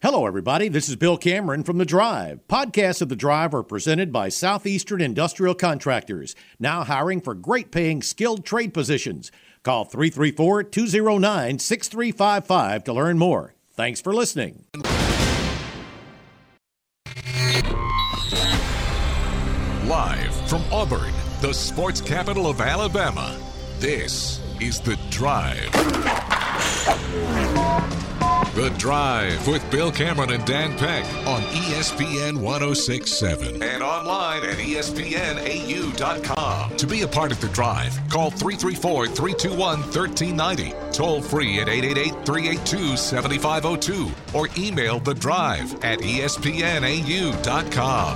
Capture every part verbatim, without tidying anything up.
Hello, everybody. This is Bill Cameron from The Drive. Podcasts of The Drive are presented by Southeastern Industrial Contractors, now hiring for great-paying skilled trade positions. Call three three four, two zero nine, six three five five to learn more. Thanks for listening. Live from Auburn, the sports capital of Alabama, this is The Drive. The Drive with Bill Cameron and Dan Peck on E S P N one oh six point seven and online at E S P N A U dot com. To be a part of The Drive, call three three four, three two one, one three nine zero, toll free at eight eight eight, three eight two, seven five zero two, or email The Drive at E S P N A U dot com.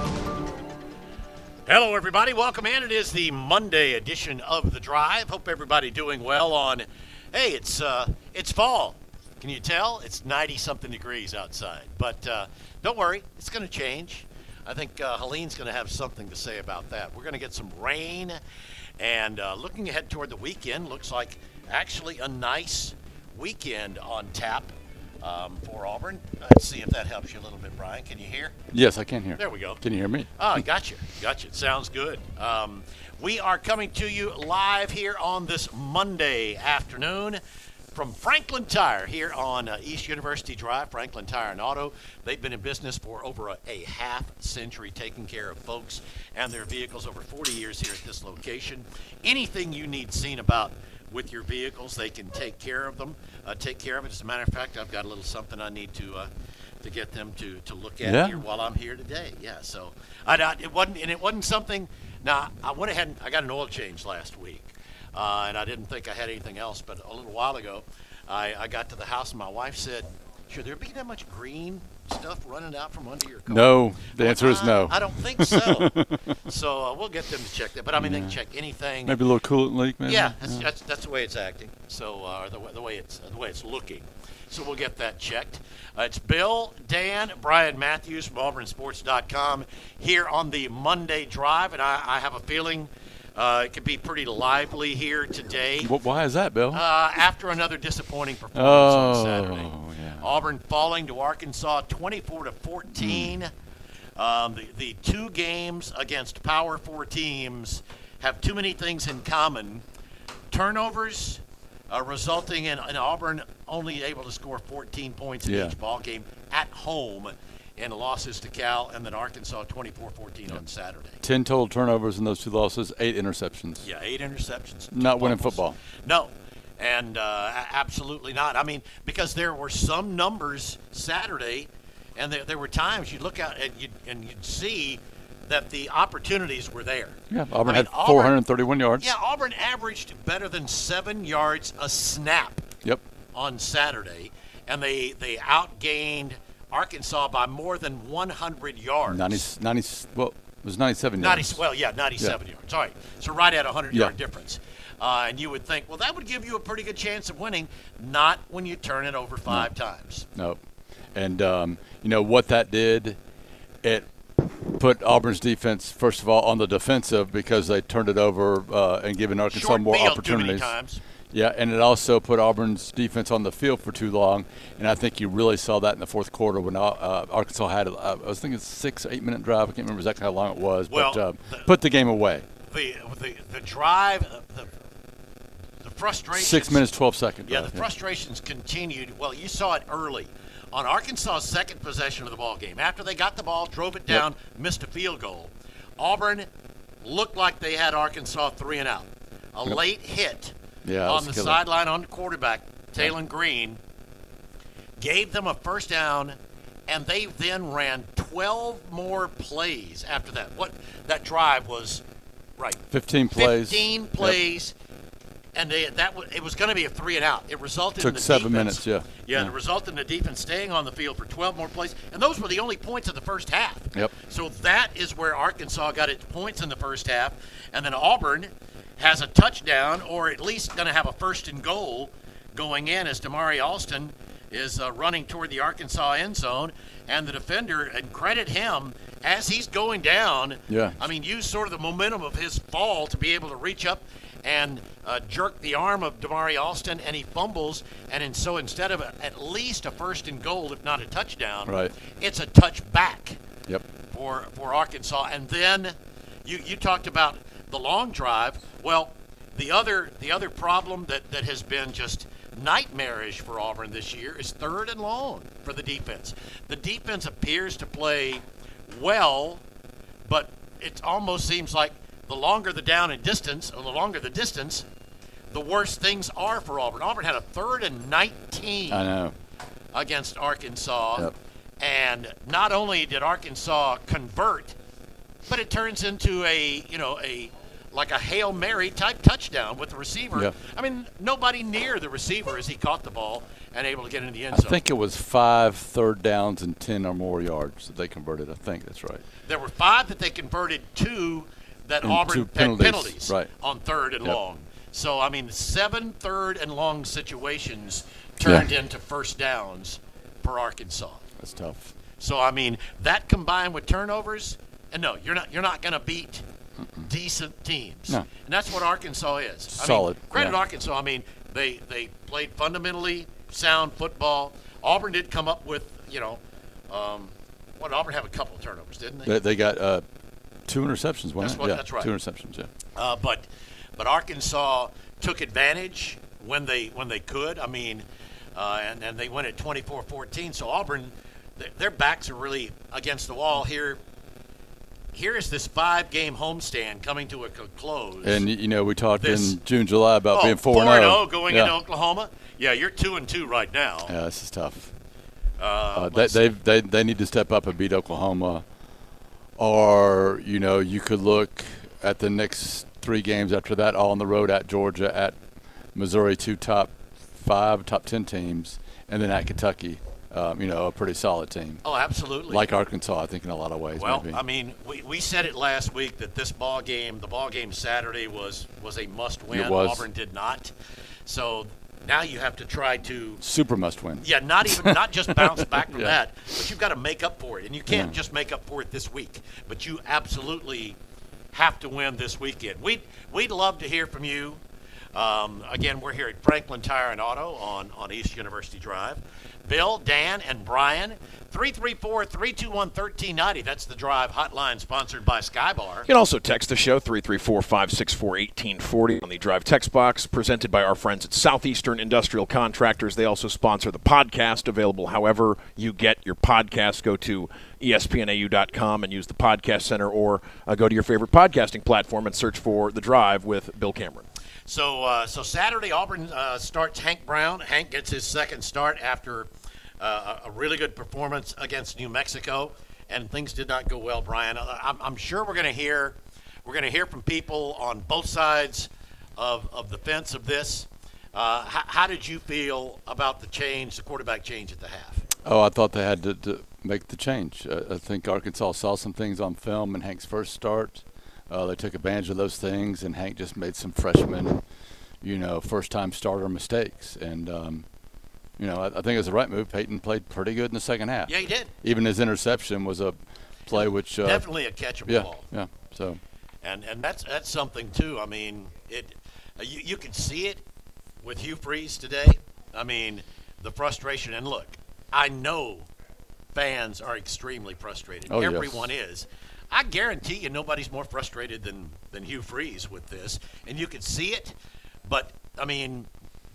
Hello, everybody. Welcome in. It is the Monday edition of The Drive. Hope everybody doing well on, hey, it's uh, it's fall. Can you tell? It's ninety-something degrees outside. But uh, don't worry, it's going to change. I think uh, Helene's going to have something to say about that. We're going to get some rain. And uh, looking ahead toward the weekend, looks like actually a nice weekend on tap um, for Auburn. Let's see if that helps you a little bit, Brian. Can you hear? Yes, I can hear. There we go. Can you hear me? Oh, gotcha. Gotcha. It sounds good. Um, we are coming to you live here on this Monday afternoon from Franklin Tire here on uh, East University Drive, Franklin Tire and Auto. They've been in business for over a, a half century, taking care of folks and their vehicles, over forty years here at this location. Anything you need seen about with your vehicles, they can take care of them, uh, take care of it. As a matter of fact, I've got a little something I need to uh, to get them to, to look at yeah. here while I'm here today. Yeah, so I, I, it wasn't, and it wasn't something. Now, I went ahead and I got an oil change last week. Uh, and I didn't think I had anything else, but a little while ago, I, I got to the house and my wife said, should there be that much green stuff running out from under your car? No. The answer well, is no. I, I don't think so. so uh, we'll get them to check that. But I mean, yeah. They can check anything. Maybe a little coolant leak, maybe? Yeah, that's, yeah. that's, that's the way it's acting. So uh, the, the way it's the way it's looking. So we'll get that checked. Uh, it's Bill, Dan, Brian Matthews from Auburn Sports dot com here on the Monday Drive. And I, I have a feeling Uh, it could be pretty lively here today. Why is that, Bill? Uh, after another disappointing performance oh, on Saturday. Yeah. Auburn falling to Arkansas twenty-four to fourteen. Mm. Um, the, the two games against Power Four teams have too many things in common. Turnovers uh, resulting in, in Auburn only able to score fourteen points in yeah. each ball game at home. And losses to Cal, and then Arkansas twenty-four fourteen yep. on Saturday. Ten total turnovers in those two losses, eight interceptions. Yeah, eight interceptions. Not winning football. No, and uh, absolutely not. I mean, because there were some numbers Saturday, and there, there were times you'd look out and you'd, and you'd see that the opportunities were there. Yeah, Auburn I mean, had four hundred thirty-one yards. Yeah, Auburn averaged better than seven yards a snap Yep. on Saturday, and they, they outgained Arkansas by more than one hundred yards. ninety, ninety, well, it was ninety-seven ninety, yards. Well, yeah, ninety-seven yeah. yards. All right. So right at a hundred-yard yeah. difference. Uh, and you would think, well, that would give you a pretty good chance of winning. Not when you turn it over five no. times. No. And, um, you know, what that did, it put Auburn's defense, first of all, on the defensive because they turned it over uh, and given Arkansas Short more field opportunities. Too many times. Yeah, and it also put Auburn's defense on the field for too long, and I think you really saw that in the fourth quarter when uh, Arkansas had, uh, I was thinking, a six, eight-minute drive. I can't remember exactly how long it was, well, but uh, the, put the game away. The the, the drive, the, the frustration. Six minutes, twelve seconds. Yeah, drive, the yeah. frustrations continued. Well, you saw it early. On Arkansas's second possession of the ball game, after they got the ball, drove it down, yep. missed a field goal, Auburn looked like they had Arkansas three and out. A yep. late hit. Yeah, on the killer. sideline on the quarterback, Talon yeah. Green, gave them a first down, and they then ran twelve more plays after that. What that drive was, right? Fifteen plays. Fifteen plays, yep. and they, that was, it was going to be a three and out. It resulted Took in the seven defense, minutes. Yeah. Yeah, yeah. and it resulted in the defense staying on the field for twelve more plays, and those were the only points of the first half. Yep. So that is where Arkansas got its points in the first half, and then Auburn has a touchdown, or at least going to have a first and goal going in as Damari Alston is uh, running toward the Arkansas end zone, and the defender, and credit him, as he's going down, yeah. I mean, use sort of the momentum of his fall to be able to reach up and uh, jerk the arm of Damari Alston, and he fumbles. And in, so instead of a, at least a first and goal, if not a touchdown, right. it's a touchback yep. for for Arkansas. And then you, you talked about the long drive. Well, the other the other problem that, that has been just nightmarish for Auburn this year is third and long for the defense. The defense appears to play well, but it almost seems like the longer the down and distance, or the longer the distance, the worse things are for Auburn. Auburn had a third and nineteen I know. against Arkansas, yep. and not only did Arkansas convert, but it turns into a you know a like a Hail Mary type touchdown with the receiver. Yep. I mean, nobody near the receiver as he caught the ball and able to get into the end zone. I think it was five third downs and ten or more yards that they converted. I think that's right. There were five that they converted, two that And Auburn two had penalties, penalties right. on third and Yep. long. So, I mean, seven third and long situations turned Yeah. into first downs for Arkansas. That's tough. So, I mean, that combined with turnovers, and no, you're not you're not going to beat Mm-mm. decent teams. No. And that's what Arkansas is. Solid. I mean, granted, yeah. Arkansas, I mean, they, they played fundamentally sound football. Auburn did come up with, you know, um, what did Auburn have a couple of turnovers, didn't they? They, they got uh, two interceptions, wasn't That's it? what- yeah, that's right. Two interceptions, yeah. Uh, but but Arkansas took advantage when they when they could. I mean, uh, and, and they went at twenty-four fourteen. So Auburn, th- their backs are really against the wall here. Here is this five-game homestand coming to a co- close. And, you know, we talked This- in June, July about oh, being four and oh. going yeah. into Oklahoma. Yeah, you're two and two right now. Yeah, this is tough. Uh, Uh, they, let's they, see. they, they need to step up and beat Oklahoma. Or, you know, you could look at the next three games after that, all on the road at Georgia, at Missouri, two top five, top ten teams, and then at Kentucky, um, you know, a pretty solid team. Oh, absolutely. Like Arkansas, I think, in a lot of ways. Well, maybe. I mean, we, we said it last week that this ball game, the ball game Saturday, was was a must-win. It was. Auburn did not. So now you have to try to, Super must win. yeah, not even not just bounce back from Yeah. that, but you've got to make up for it, and you can't Yeah. just make up for it this week. But you absolutely have to win this weekend. We'd we'd love to hear from you. Um, again, we're here at Franklin Tire and Auto on, on East University Drive. Bill, Dan, and Brian, three three four, three two one, one three nine zero. That's the Drive hotline sponsored by Skybar. You can also text the show, three three four, five six four, one eight four zero on the Drive text box, presented by our friends at Southeastern Industrial Contractors. They also sponsor the podcast, available however you get your podcasts. Go to E S P N A U dot com and use the podcast center, or uh, go to your favorite podcasting platform and search for The Drive with Bill Cameron. So, uh, so Saturday, Auburn uh, starts Hank Brown. Hank gets his second start after uh, a really good performance against New Mexico, and things did not go well, Brian. I'm, I'm sure we're going to hear we're going to hear from people on both sides of, of the fence of this. Uh, how, how did you feel about the change, the quarterback change at the half? Oh, I thought they had to, to make the change. Uh, I think Arkansas saw some things on film in Hank's first start. Uh, they took advantage of those things, and Hank just made some freshman, you know, first-time starter mistakes. And, um, you know, I, I think it was the right move. Peyton played pretty good in the second half. Yeah, he did. Even his interception was a play which uh, Definitely a catchable yeah, ball. yeah. So And and that's that's something too. I mean, it uh, you you can see it with Hugh Freeze today. I mean, the frustration. And look, I know fans are extremely frustrated. Oh, yes. Everyone is. I guarantee you, nobody's more frustrated than than Hugh Freeze with this, and you can see it. But I mean,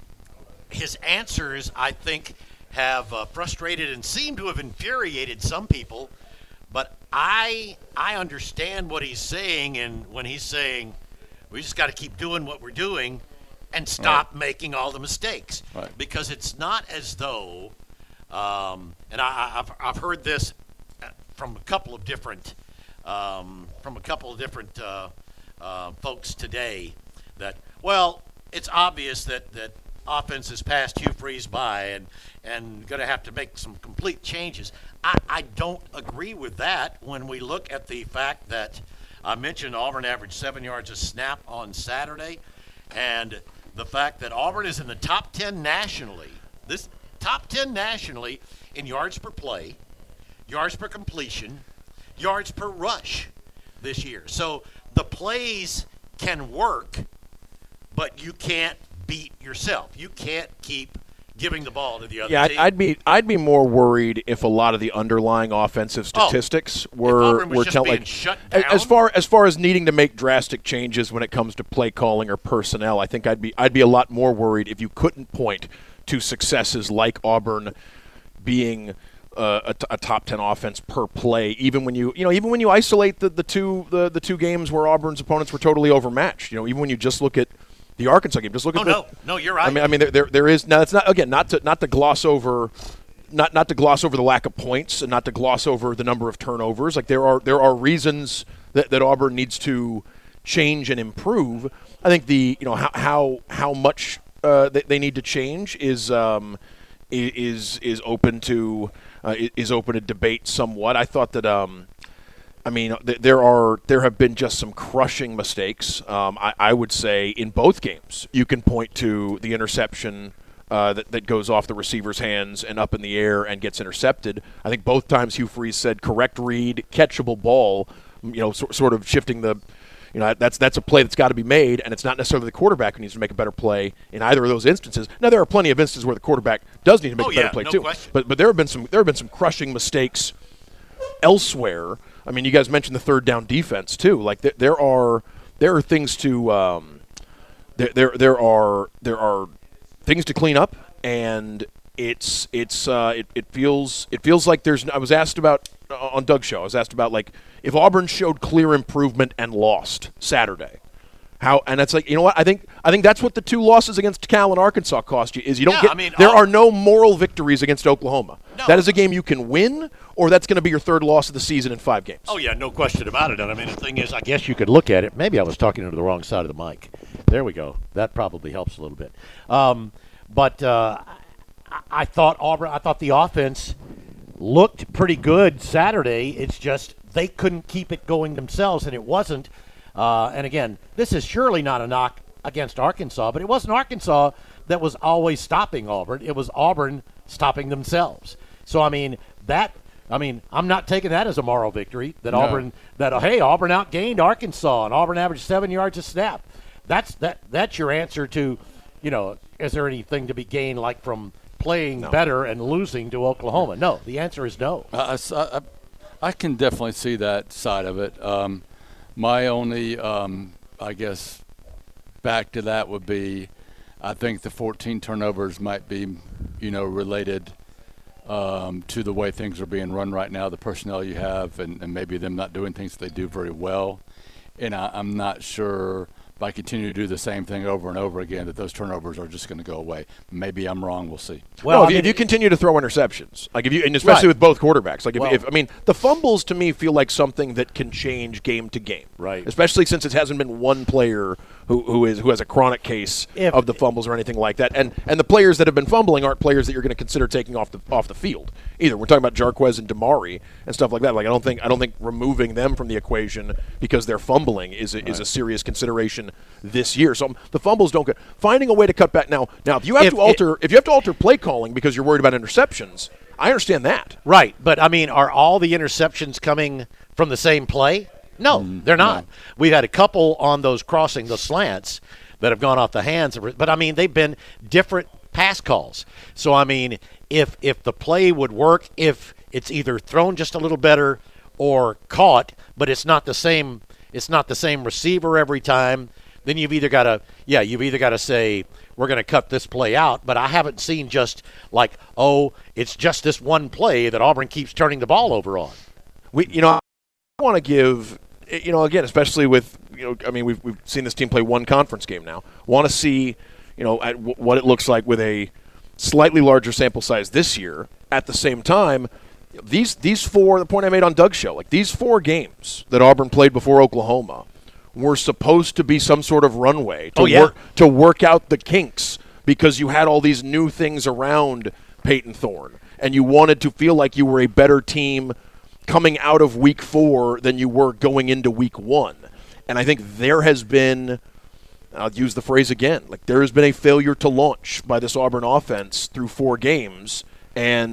his answers, I think, have uh, frustrated and seem to have infuriated some people. But I I understand what he's saying, and when he's saying we just got to keep doing what we're doing and stop Right. making all the mistakes, Right. because it's not as though, um, and I, I've I've heard this from a couple of different um, from a couple of different uh, uh, folks today that well, it's obvious that that offense has passed Hugh Freeze by and and going to have to make some complete changes. I, I don't agree with that when we look at the fact that I mentioned Auburn averaged seven yards a snap on Saturday, and the fact that Auburn is in the top ten nationally, this top ten nationally in yards per play, yards per completion, yards per rush this year. So the plays can work but you can't beat yourself. You can't keep giving the ball to the other yeah, team. I'd be I'd be more worried if a lot of the underlying offensive statistics oh, were were tell, being like shut down. as far as far as needing to make drastic changes when it comes to play calling or personnel. I think I'd be I'd be a lot more worried if you couldn't point to successes like Auburn being uh, a, t- a top ten offense per play, even when you you know even when you isolate the, the two the, the two games where Auburn's opponents were totally overmatched. You know, even when you just look at the Arkansas game, just look oh, at the, no, no, you're right. I mean, I mean, there, there, there is now. It's not again, not to, not to gloss over, not, not to gloss over the lack of points, and not to gloss over the number of turnovers. Like there are, there are reasons that, that Auburn needs to change and improve. I think the, you know, how, how, how much uh, they, they need to change is, um, is, is open to, uh, is open to debate somewhat. I thought that, um. I mean, there are there have been just some crushing mistakes. Um, I, I would say in both games, you can point to the interception uh, that that goes off the receiver's hands and up in the air and gets intercepted. I think both times Hugh Freeze said correct read, catchable ball. You know, so, sort of shifting the, you know, that's that's a play that's got to be made, and it's not necessarily the quarterback who needs to make a better play in either of those instances. Now there are plenty of instances where the quarterback does need to make oh, a better yeah, play no too. question. But but there have been some there have been some crushing mistakes elsewhere. I mean, you guys mentioned the third down defense too. Like there, there are there are things to um, there, there there are there are things to clean up, and it's it's uh, it, it feels it feels like there's. I was asked about uh, on Doug's show. I was asked about like if Auburn showed clear improvement and lost Saturday. How and that's like you know what I think I think that's what the two losses against Cal and Arkansas cost you is you don't Yeah, get I mean, there I'll, are no moral victories against Oklahoma. No. That is a game you can win, or that's going to be your third loss of the season in five games. Oh yeah, no question about it. And I mean, the thing is, I guess Guess you could look at it. Maybe I was talking into the wrong side of the mic. There we go. That probably helps a little bit. Um, but uh, I, I thought Auburn. I thought the offense looked pretty good Saturday. It's just they couldn't keep it going themselves, and it wasn't. Uh, and again, this is surely not a knock against Arkansas, but it wasn't Arkansas that was always stopping Auburn. It was Auburn stopping themselves. So, I mean, that – I mean, I'm not taking that as a moral victory, that No. Auburn – that, hey, Auburn outgained Arkansas, and Auburn averaged seven yards a snap. That's that. That's your answer to, you know, is there anything to be gained, like, from playing No. better and losing to Oklahoma? No, the answer is no. I, I, I can definitely see that side of it. Um, my only, um, I guess, back to that would be I think the fourteen turnovers might be, you know, related um, to the way things are being run right now, the personnel you have, and, and maybe them not doing things they do very well. And I, I'm not sure by continuing to do the same thing over and over again that those turnovers are just going to go away. Maybe I'm wrong. We'll see. Well, Well, if, I you, mean, if you continue to throw interceptions, like if you, and especially Right. with both quarterbacks, like if, Well- if I mean, the fumbles to me feel like something that can change game to game, Right. Especially since it hasn't been one player who, who is who has a chronic case If- of the fumbles or anything like that, and and the players that have been fumbling aren't players that you're going to consider taking off the off the field either. We're talking about Jarquez and Damari and stuff like that. Like I don't think I don't think removing them from the equation because they're fumbling is a, is a serious consideration this year. So um, the fumbles don't get finding a way to cut back now. Now if you have If to it- alter if you have to alter play calling because you're worried about interceptions, I understand that. Right, but I mean, are all the interceptions coming from the same play? No, they're not. We've had a couple on those crossing the slants that have gone off the hands of, but I mean, they've been different pass calls. So I mean, if if the play would work, if it's either thrown just a little better or caught, but it's not the same, it's not the same receiver every time, then you've either got to, yeah, you've either got to say, we're going to cut this play out, but I haven't seen just like, oh, it's just this one play that Auburn keeps turning the ball over on. We, you know, I want to give, you know, again, especially with, you know, I mean, we've we've seen this team play one conference game now. Want to see, you know, at w- what it looks like with a slightly larger sample size this year. At the same time, these these four, the point I made on Doug's show, like these four games that Auburn played before Oklahoma were supposed to be some sort of runway to Oh, yeah. work to work out the kinks because you had all these new things around Peyton Thorne, and you wanted to feel like you were a better team coming out of week four than you were going into week one. And I think there has been, I'll use the phrase again, like there has been a failure to launch by this Auburn offense through four games. And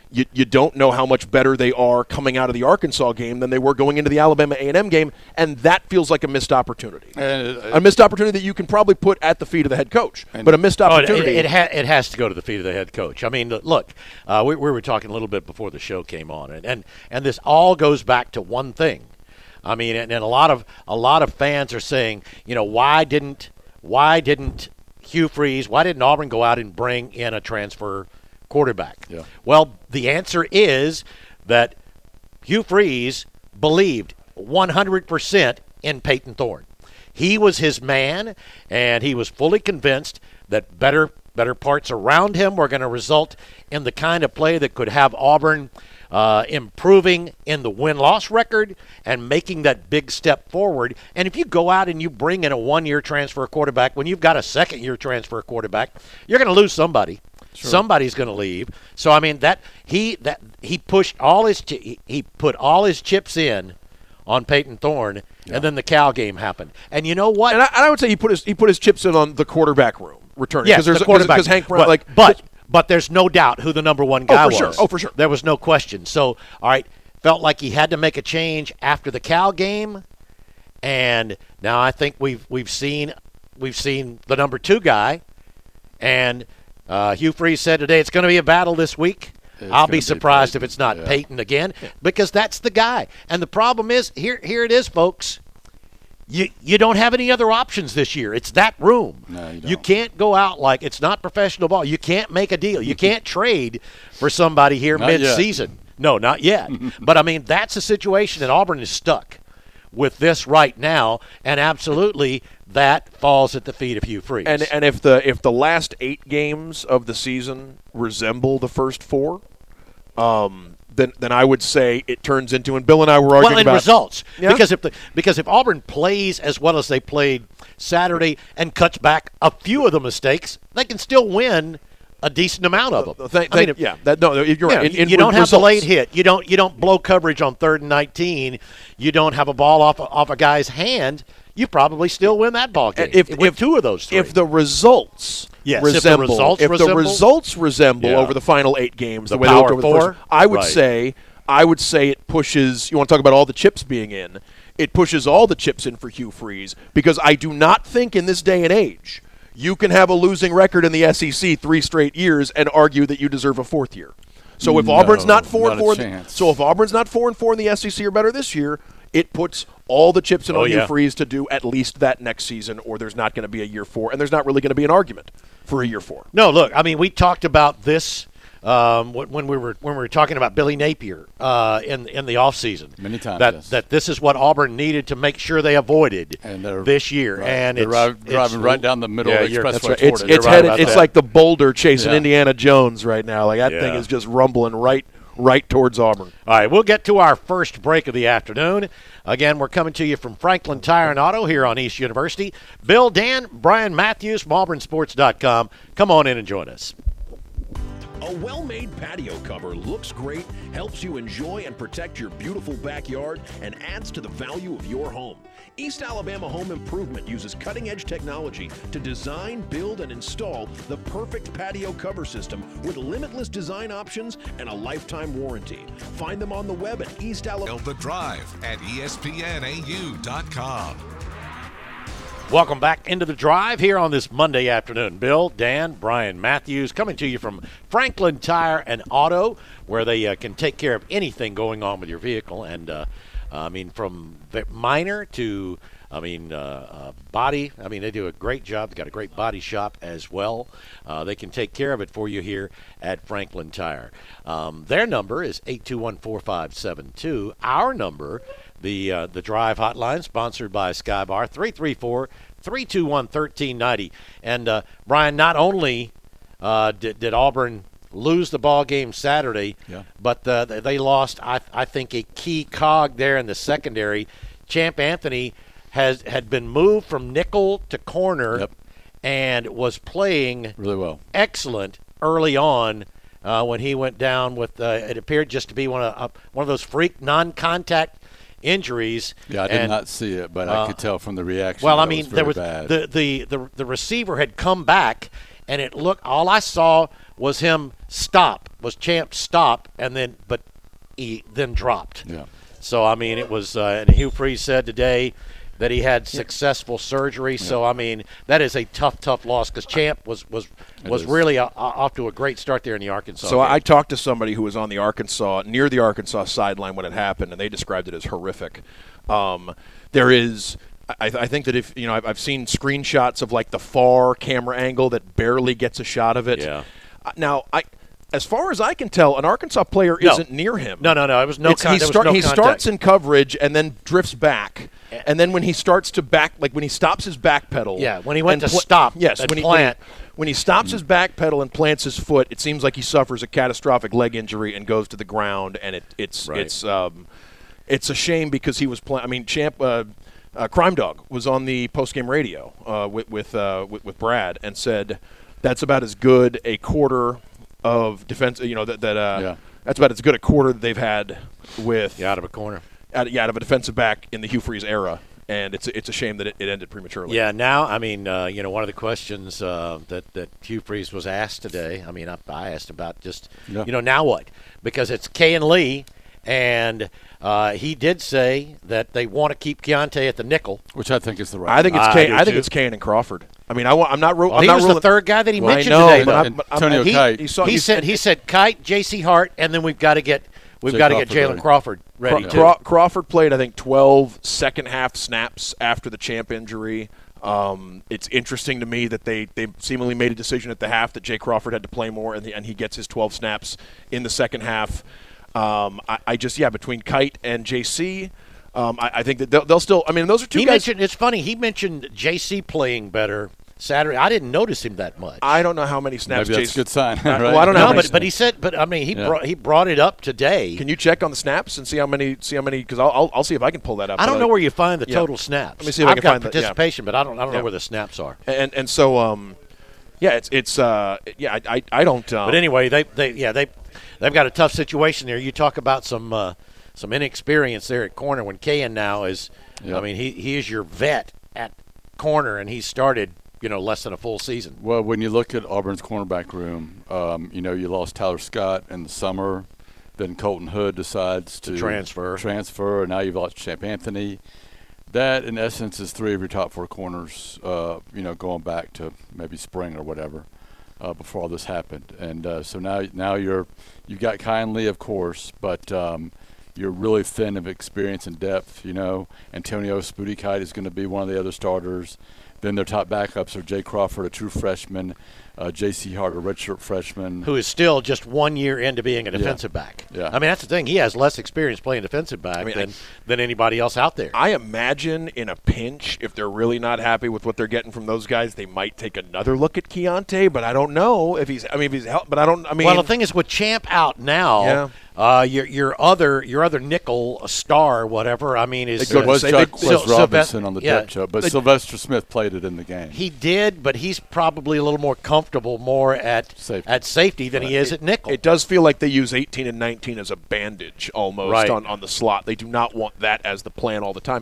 You, you don't know how much better they are coming out of the Arkansas game than they were going into the Alabama A and M game, and that feels like a missed opportunity. And, uh, a missed opportunity that you can probably put at the feet of the head coach, but a missed opportunity. Oh, it, it, it, ha- it has to go to the feet of the head coach. I mean, look, uh, we, we were talking a little bit before the show came on, and, and, and this all goes back to one thing. I mean, and, and a lot of a lot of fans are saying, you know, why didn't why didn't Hugh Freeze, why didn't Auburn go out and bring in a transfer quarterback? Yeah. Well, the answer is that Hugh Freeze believed one hundred percent in Peyton Thorne. He was his man, and he was fully convinced that better better parts around him were going to result in the kind of play that could have Auburn uh, improving in the win-loss record and making that big step forward. And if you go out and you bring in a one-year transfer quarterback, when you've got a second-year transfer quarterback, you're going to lose somebody. Sure. Somebody's going to leave. So I mean that he that he pushed all his chi- he put all his chips in on Peyton Thorne, yeah. and then the Cal game happened. And you know what? And I, and I would say he put his he put his chips in on the quarterback room returning. Yes, there's the quarterback. Because Hank Brown, but, like, but but there's no doubt who the number one guy oh, for was. Sure. Oh, for sure. There was no question. So all right, felt like he had to make a change after the Cal game, and now I think we've we've seen we've seen the number two guy, and. Uh, Hugh Freeze said today it's going to be a battle this week. It's I'll be surprised be if it's not yeah. Peyton again, because that's the guy. And the problem is, here here it is, folks. You you don't have any other options this year. It's that room. No, you don't. You can't go out like it's not professional ball. You can't make a deal. You can't trade for somebody here not mid-season. Yet. No, not yet. But, I mean, that's a situation that Auburn is stuck with this right now, and absolutely that falls at the feet of Hugh Freeze. And and if the if the last eight games of the season resemble the first four, um, then then I would say it turns into. And Bill and I were arguing well, in about results yeah? because if the because if Auburn plays as well as they played Saturday and cuts back a few of the mistakes, they can still win a decent amount of them. Uh, th- I mean, if, yeah, that, no, you're yeah, right. In, in you don't results. have the late hit. You don't you don't blow coverage on third and nineteen. You don't have a ball off off a guy's hand. You probably still win that ball game. If, with if two of those three. If the results yes, resemble, if the results if resemble, the results resemble yeah. over the final eight games, the, the way power they looked over four, the first, I would right. say, I would say it pushes. You want to talk about all the chips being in? It pushes all the chips in for Hugh Freeze, because I do not think in this day and age you can have a losing record in the S E C three straight years and argue that you deserve a fourth year. So if no, Auburn's not four not and four, the, so if Auburn's not four and four in the S E C or better this year, it puts all the chips in oh, on yeah. Hugh Freeze to do at least that next season, or there's not going to be a year four, and there's not really going to be an argument for a year four. No, look, I mean, we talked about this um, when we were when we were talking about Billy Napier uh, in in the offseason. Many times, that yes. that this is what Auburn needed to make sure they avoided and this year, right. and they're it's, driving, it's, driving right down the middle yeah, of the you're- expressway. that's right. It's, toward it. it's They're right headed. about It's that. like the boulder chasing Yeah. Indiana Jones right now. Like that Yeah. thing is just rumbling right right towards Auburn. All right, we'll get to our first break of the afternoon. Again, we're coming to you from Franklin Tire and Auto here on East University. Bill, Dan, Brian Matthews from Auburn Sports dot com. Come on in and join us. A well-made patio cover looks great, helps you enjoy and protect your beautiful backyard, and adds to the value of your home. East Alabama Home Improvement uses cutting-edge technology to design, build, and install the perfect patio cover system with limitless design options and a lifetime warranty. Find them on the web at East Alabama. The Drive at E S P N A U dot com. Welcome back into the drive here on this Monday afternoon. Bill, Dan, Brian Matthews coming to you from Franklin Tire and Auto, where they uh, can take care of anything going on with your vehicle. And, uh, I mean, from minor to, I mean, uh, uh, body. I mean, they do a great job. They've got a great body shop as well. Uh, they can take care of it for you here at Franklin Tire. Um, their number is eight two one, four five seven two. Our number, The uh, the Drive Hotline, sponsored by Skybar, three three four, three two one, one three nine zero. And, uh, Brian, not only uh, did, did Auburn lose the ball game Saturday, yeah. but uh, they lost, I, I think, a key cog there in the secondary. Champ Anthony has had been moved from nickel to corner Yep. and was playing really well. excellent early on. Uh, when he went down with, uh, it appeared just to be one of uh, one of those freak non-contact injuries. Yeah, I did and, not see it, but uh, I could tell from the reaction. Well, that I it mean, was there very was bad. the, the the the receiver had come back, and it looked. All I saw was him stop, was Champ's stop, and then but he then dropped. Yeah. So, I mean, it was uh, – and Hugh Freeze said today that he had successful surgery. Yeah. So, I mean, that is a tough, tough loss because Champ was was, was really a, a, off to a great start there in the Arkansas So game. I talked to somebody who was on the Arkansas – near the Arkansas sideline when it happened, and they described it as horrific. Um, there is – I, I think that if – you know, I've, I've seen screenshots of, like, the far camera angle that barely gets a shot of it. Yeah. Uh, now, I – as far as I can tell, an Arkansas player no. isn't near him. No, no, no. It was no, con- he, there was start, no he contact. starts in coverage and then drifts back. And then when he starts to back, like when he stops his back pedal. Yeah, when he went and to stop Yes, and when he, plant. when he, when he stops his back pedal and plants his foot, it seems like he suffers a catastrophic leg injury and goes to the ground. And it, it's Right. it's um, it's a shame because he was playing. I mean, Champ uh, uh, Crime Dog was on the postgame radio uh, with with, uh, with with Brad and said that's about as good a quarter of defense, you know, that, that uh, yeah. that's about as good a quarter that they've had with Yeah, out of a corner. out, yeah, out of a defensive back in the Hugh Freeze era, and it's a, it's a shame that it, it ended prematurely. Yeah, now, I mean, uh, you know, one of the questions uh, that, that Hugh Freeze was asked today, I mean, I, I asked about just, Yeah. you know, now what? Because it's Kay and Lee, and uh, he did say that they want to keep Keontae at the nickel. Which I think is the right I think it's I Kane. do I think too. it's Kane and Crawford. I mean, I want, I'm not. Ru- Well, I'm he not was ruling the third guy that he Well, I mentioned know, today. but though. I'm- And but I'm- Antonio he- Kite. he saw- he he's- said he said Kite, J C Hart, and then we've got to get we've Jay got to get Crawford Jalen ready. Crawford ready. Craw- too. Craw- Crawford played, I think, twelve second half snaps after the Champ injury. Um, it's interesting to me that they, they seemingly made a decision at the half that Jay Crawford had to play more, and, the, and he gets his twelve snaps in the second half. Um, I, I just, yeah, between Kite and J C, um, I, I think that they'll, they'll still, I mean, those are two He guys. mentioned it's funny. He mentioned J C playing better Saturday. I didn't notice him that much. I don't know how many snaps Maybe that's J C a good sign. Uh, right? well, I don't know how no, many but, but he said, but I mean, he Yeah. brought he brought it up today. Can you check on the snaps and see how many? See how many? Because I'll, I'll I'll see if I can pull that up. I don't but know where you find the yeah. total snaps. Let me see if I I've can got find the- yeah. participation, but I don't I don't Yeah. know where the snaps are. And and so um, yeah, it's it's uh yeah I I, I don't. Um, But anyway, they they yeah they they've got a tough situation there. You talk about some uh, some inexperience there at corner when Kayan now is. Yeah. I mean, he he is your vet at corner, and he started you know less than a full season. Well, when you look at Auburn's cornerback room, um, you know, you lost Tyler Scott in the summer. Then Colton Hood decides to, To transfer. Transfer, and now you've lost Champ Anthony. That, in essence, is three of your top four corners, uh, you know, going back to maybe spring or whatever uh, before all this happened. And uh, so now now you're – you've got Kindly, of course, but um, you're really thin of experience and depth, you know. Antonio Spooty Kite is going to be one of the other starters. Then their top backups are Jay Crawford, a true freshman, uh, J C Hart, a redshirt freshman. Who is still just one year into being a defensive back. Yeah. I mean, that's the thing. He has less experience playing defensive back I mean, than, I- than anybody else out there. I imagine in a pinch, if they're really not happy with what they're getting from those guys, they might take another look at Keontae. But I don't know if he's. I mean, if he's. Help, but I don't. I mean, well, the thing is, with Champ out now, Yeah. uh, your your other your other nickel a star, whatever. I mean, is They go It to was say Chuck they- was Syl- Robinson Sylvester- on the yeah. depth chart, but They- Sylvester Smith played it in the game. he did, but he's probably a little more comfortable more at Safety. at safety than he is at nickel. It does feel like they use eighteen and nineteen as a bandage almost Right. on, on the slot. They do not want that as the plan all the time.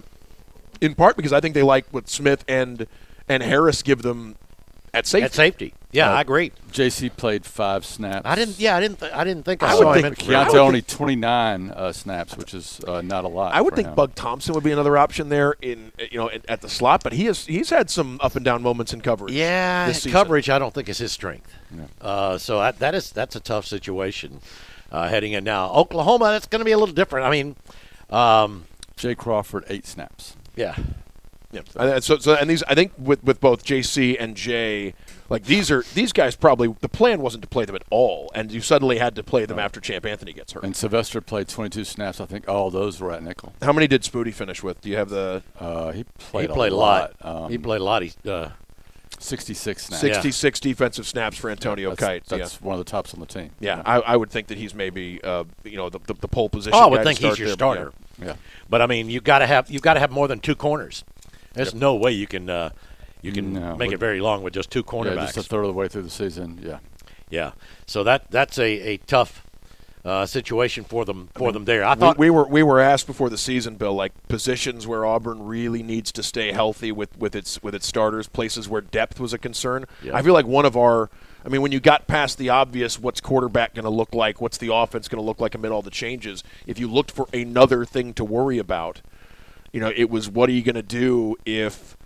In part because I think they like what Smith and and Harris give them at safety. at safety. Yeah, Uh, I agree. J C played five snaps. I didn't. Yeah, I didn't. Th- I didn't think I, I saw would him think in I three. would Keontae think- only twenty-nine uh, snaps, which is uh, not a lot. I would for think him. Bug Thompson would be another option there in you know at, at the slot, but he has he's had some up and down moments in coverage. Yeah, this season. coverage. I don't think is his strength. Yeah. Uh, so that, that is that's a tough situation uh, heading in now. Oklahoma, that's going to be a little different. I mean, um, Jay Crawford eight snaps. yeah, Yeah. I- So, so and these I think with with both J C and Jay, like these are these guys probably the plan wasn't to play them at all, and you suddenly had to play them after Champ Anthony gets hurt. And Sylvester played twenty-two snaps. I think all those were at nickel. How many did Spooty finish with? Do you have the Uh, he played, he played a lot. Um, he played a lot. He, uh, sixty-six snaps. sixty-six defensive snaps for Antonio that's, Kite? That's one of the tops on the team. yeah, yeah. I, I would think that he's maybe uh, you know the, the the pole position. oh, I would guy to think he's start your there, but starter. yeah. Yeah. But I mean, you've got to have you've got to have more than two corners. There's no way you can uh, you can No, make with- it very long with just two cornerbacks. Yeah, just a third of the way through the season. Yeah. Yeah. So that that's a, a tough uh, situation for them for them there. I We, thought we were we were asked before the season, Bill, like positions where Auburn really needs to stay healthy with, with its with its starters, places where depth was a concern. Yeah. I feel like one of our I mean, when you got past the obvious, what's quarterback going to look like, what's the offense going to look like amid all the changes, if you looked for another thing to worry about, you know, it was what are you going to do if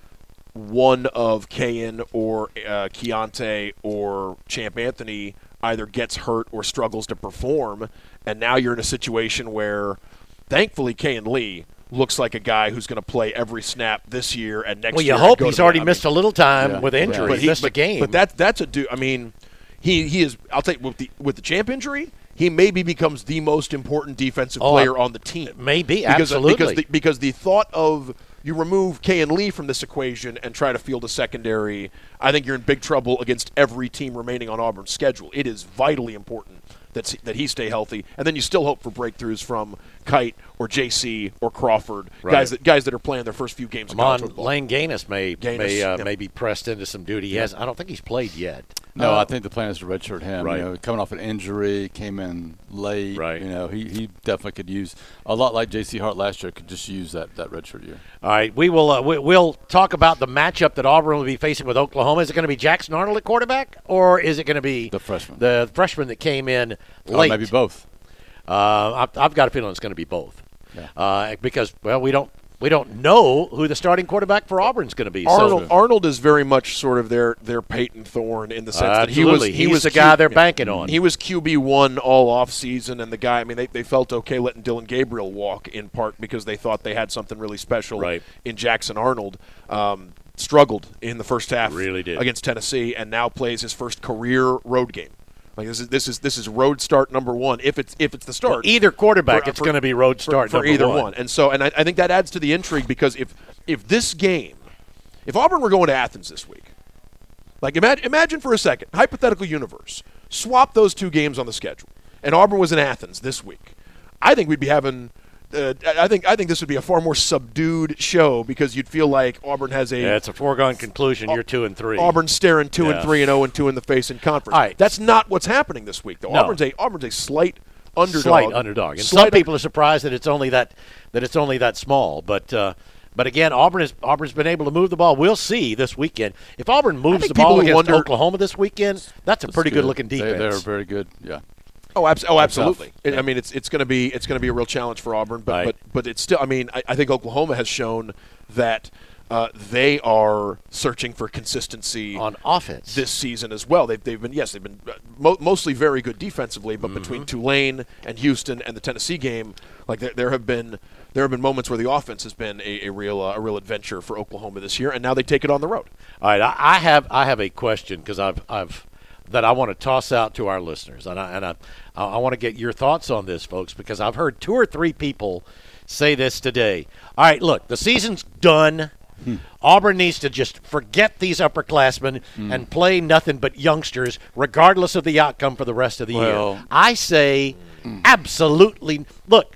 one of Kayin or uh, Keontae or Champ Anthony either gets hurt or struggles to perform, and now you're in a situation where, thankfully, Kayin Lee looks like a guy who's going to play every snap this year and next well, year. Well, you hope he's he's already the, missed I mean, a little time yeah, with injury. yeah. But he missed but, a game. But that, that's a dude. I mean, he he is. I'll tell you, with the with the Champ injury, he maybe becomes the most important defensive Oh, player on the team. Maybe, because, absolutely. Because the, because the thought of you remove Kayin Lee from this equation and try to field a secondary, I think you're in big trouble against every team remaining on Auburn's schedule. It is vitally important that that he stay healthy, and then you still hope for breakthroughs from Kite or J C or Crawford, Right. guys that guys that are playing their first few games of college Amon football. Lane Gaines may Gaines, may uh, yeah. may be pressed into some duty. He has. I don't think he's played yet. No, Uh, I think the plan is to redshirt him. Right. You know, coming off an injury, came in late. Right. You know, he, he definitely could use a lot like J C Hart last year. Could just use that that redshirt year. All right, we will. Uh, we, we'll talk about the matchup that Auburn will be facing with Oklahoma. Is it going to be Jackson Arnold at quarterback, or is it going to be The freshman. the freshman that came in Or late? maybe both. Uh, I've, I've got a feeling it's going to be both. Yeah. Uh, because well, we don't we don't know who the starting quarterback for Auburn's going to be. Arnold So, Arnold is very much sort of their their Peyton Thorne in the sense that he was absolutely. he He's was the guy Q- they're yeah. banking on. He was Q B one all off season, and the guy. I mean, they, they felt okay letting Dylan Gabriel walk in part because they thought they had something really special Right. in Jackson Arnold. Um, struggled in the first half Really did. against Tennessee, and now plays his first career road game. Like this is this is this is road start number one. If it's if it's the start, Well, either quarterback, For- it's for- going to be road for, start for number either one. one. And so, and I, I think that adds to the intrigue because if if this game, if Auburn were going to Athens this week, like imagine, imagine for a second, hypothetical universe, swap those two games on the schedule, and Auburn was in Athens this week, I think we'd be having. Uh, I think I think this would be a far more subdued show because you'd feel like Auburn has a Yeah, it's a foregone conclusion. You're two and three. Auburn staring two Yeah. and three and zero and two in the face in conference. All right. That's not what's happening this week, though. No. Auburn's a Auburn's a slight underdog. Slight underdog, and Slight some people are surprised that it's only that that it's only that small. But uh, but again, Auburn has Auburn's been able to move the ball. We'll see this weekend if Auburn moves think the ball people against wonder- Oklahoma this weekend. That's a That's pretty good. good-looking They, defense. they're very good. Yeah. Oh, abs- oh, absolutely. tough. It- I mean, it's it's going to be it's going to be a real challenge for Auburn, but Right. but but it's still. I mean, I, I think Oklahoma has shown that uh, they are searching for consistency on offense. this season as well. They've they've been yes, they've been uh, mo- mostly very good defensively, but Mm-hmm. between Tulane and Houston and the Tennessee game, like there, there have been there have been moments where the offense has been a, a real uh, a real adventure for Oklahoma this year, and now they take it on the road. All right, I, I have I have a question because I've I've that I want to toss out to our listeners, and I and I I want to get your thoughts on this, folks, because I've heard two or three people say this today. All right, look, the season's done. Hmm. Auburn needs to just forget these upperclassmen Hmm. and play nothing but youngsters, regardless of the outcome for the rest of the Well- year. I say absolutely. Look,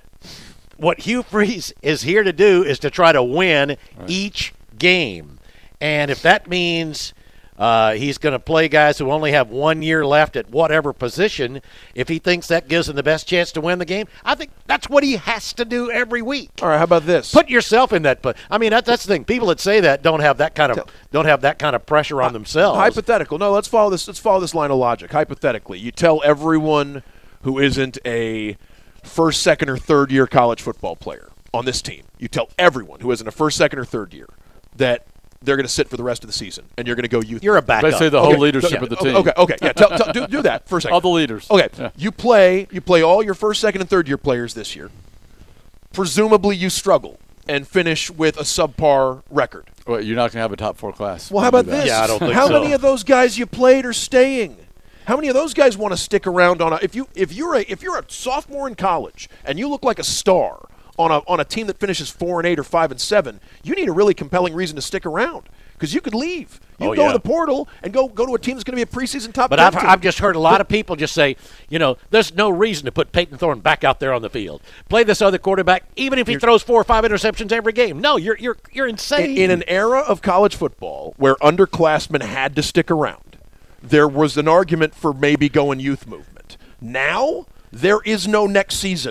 what Hugh Freeze is here to do is to try to win each game. And if that means uh, he's going to play guys who only have one year left at whatever position, if he thinks that gives him the best chance to win the game, I think that's what he has to do every week. All right, how about this? Put yourself in that. But I mean, that, that's the thing. People that say that don't have that kind of don't have that kind of pressure on themselves. Hypothetical. No, let's follow this. Let's follow this line of logic. Hypothetically, you tell everyone who isn't a first, second, or third year college football player on this team. You tell everyone who isn't a first, second, or third year that they're going to sit for the rest of the season, and you're going to go youth. You're a backup. Basically, the whole leadership Yeah, of the okay, team. Okay, okay, yeah. Tell, tell, do, do that for a second. All the leaders. Okay, Yeah. you play. You play all your first, second, and third year players this year. Presumably, you struggle and finish with a subpar record. Well, you're not going to have a top four class. Well, how about Do that. this? Yeah, I don't think How so. many of those guys you played are staying? How many of those guys want to stick around on a if you if you're a if you're a sophomore in college and you look like a star on a on a team that finishes four and eight or five and seven, you need a really compelling reason to stick around because you could leave. You Oh, can go yeah. to the portal and go go to a team that's going to be a preseason top But ten I've, team. I've just heard a lot of people just say, you know, there's no reason to put Peyton Thorne back out there on the field. Play this other quarterback, even if he throws four or five interceptions every game. No, you're you're you're insane. in, in an era of college football where underclassmen had to stick around, there was an argument for maybe going youth movement. Now, there is no next season.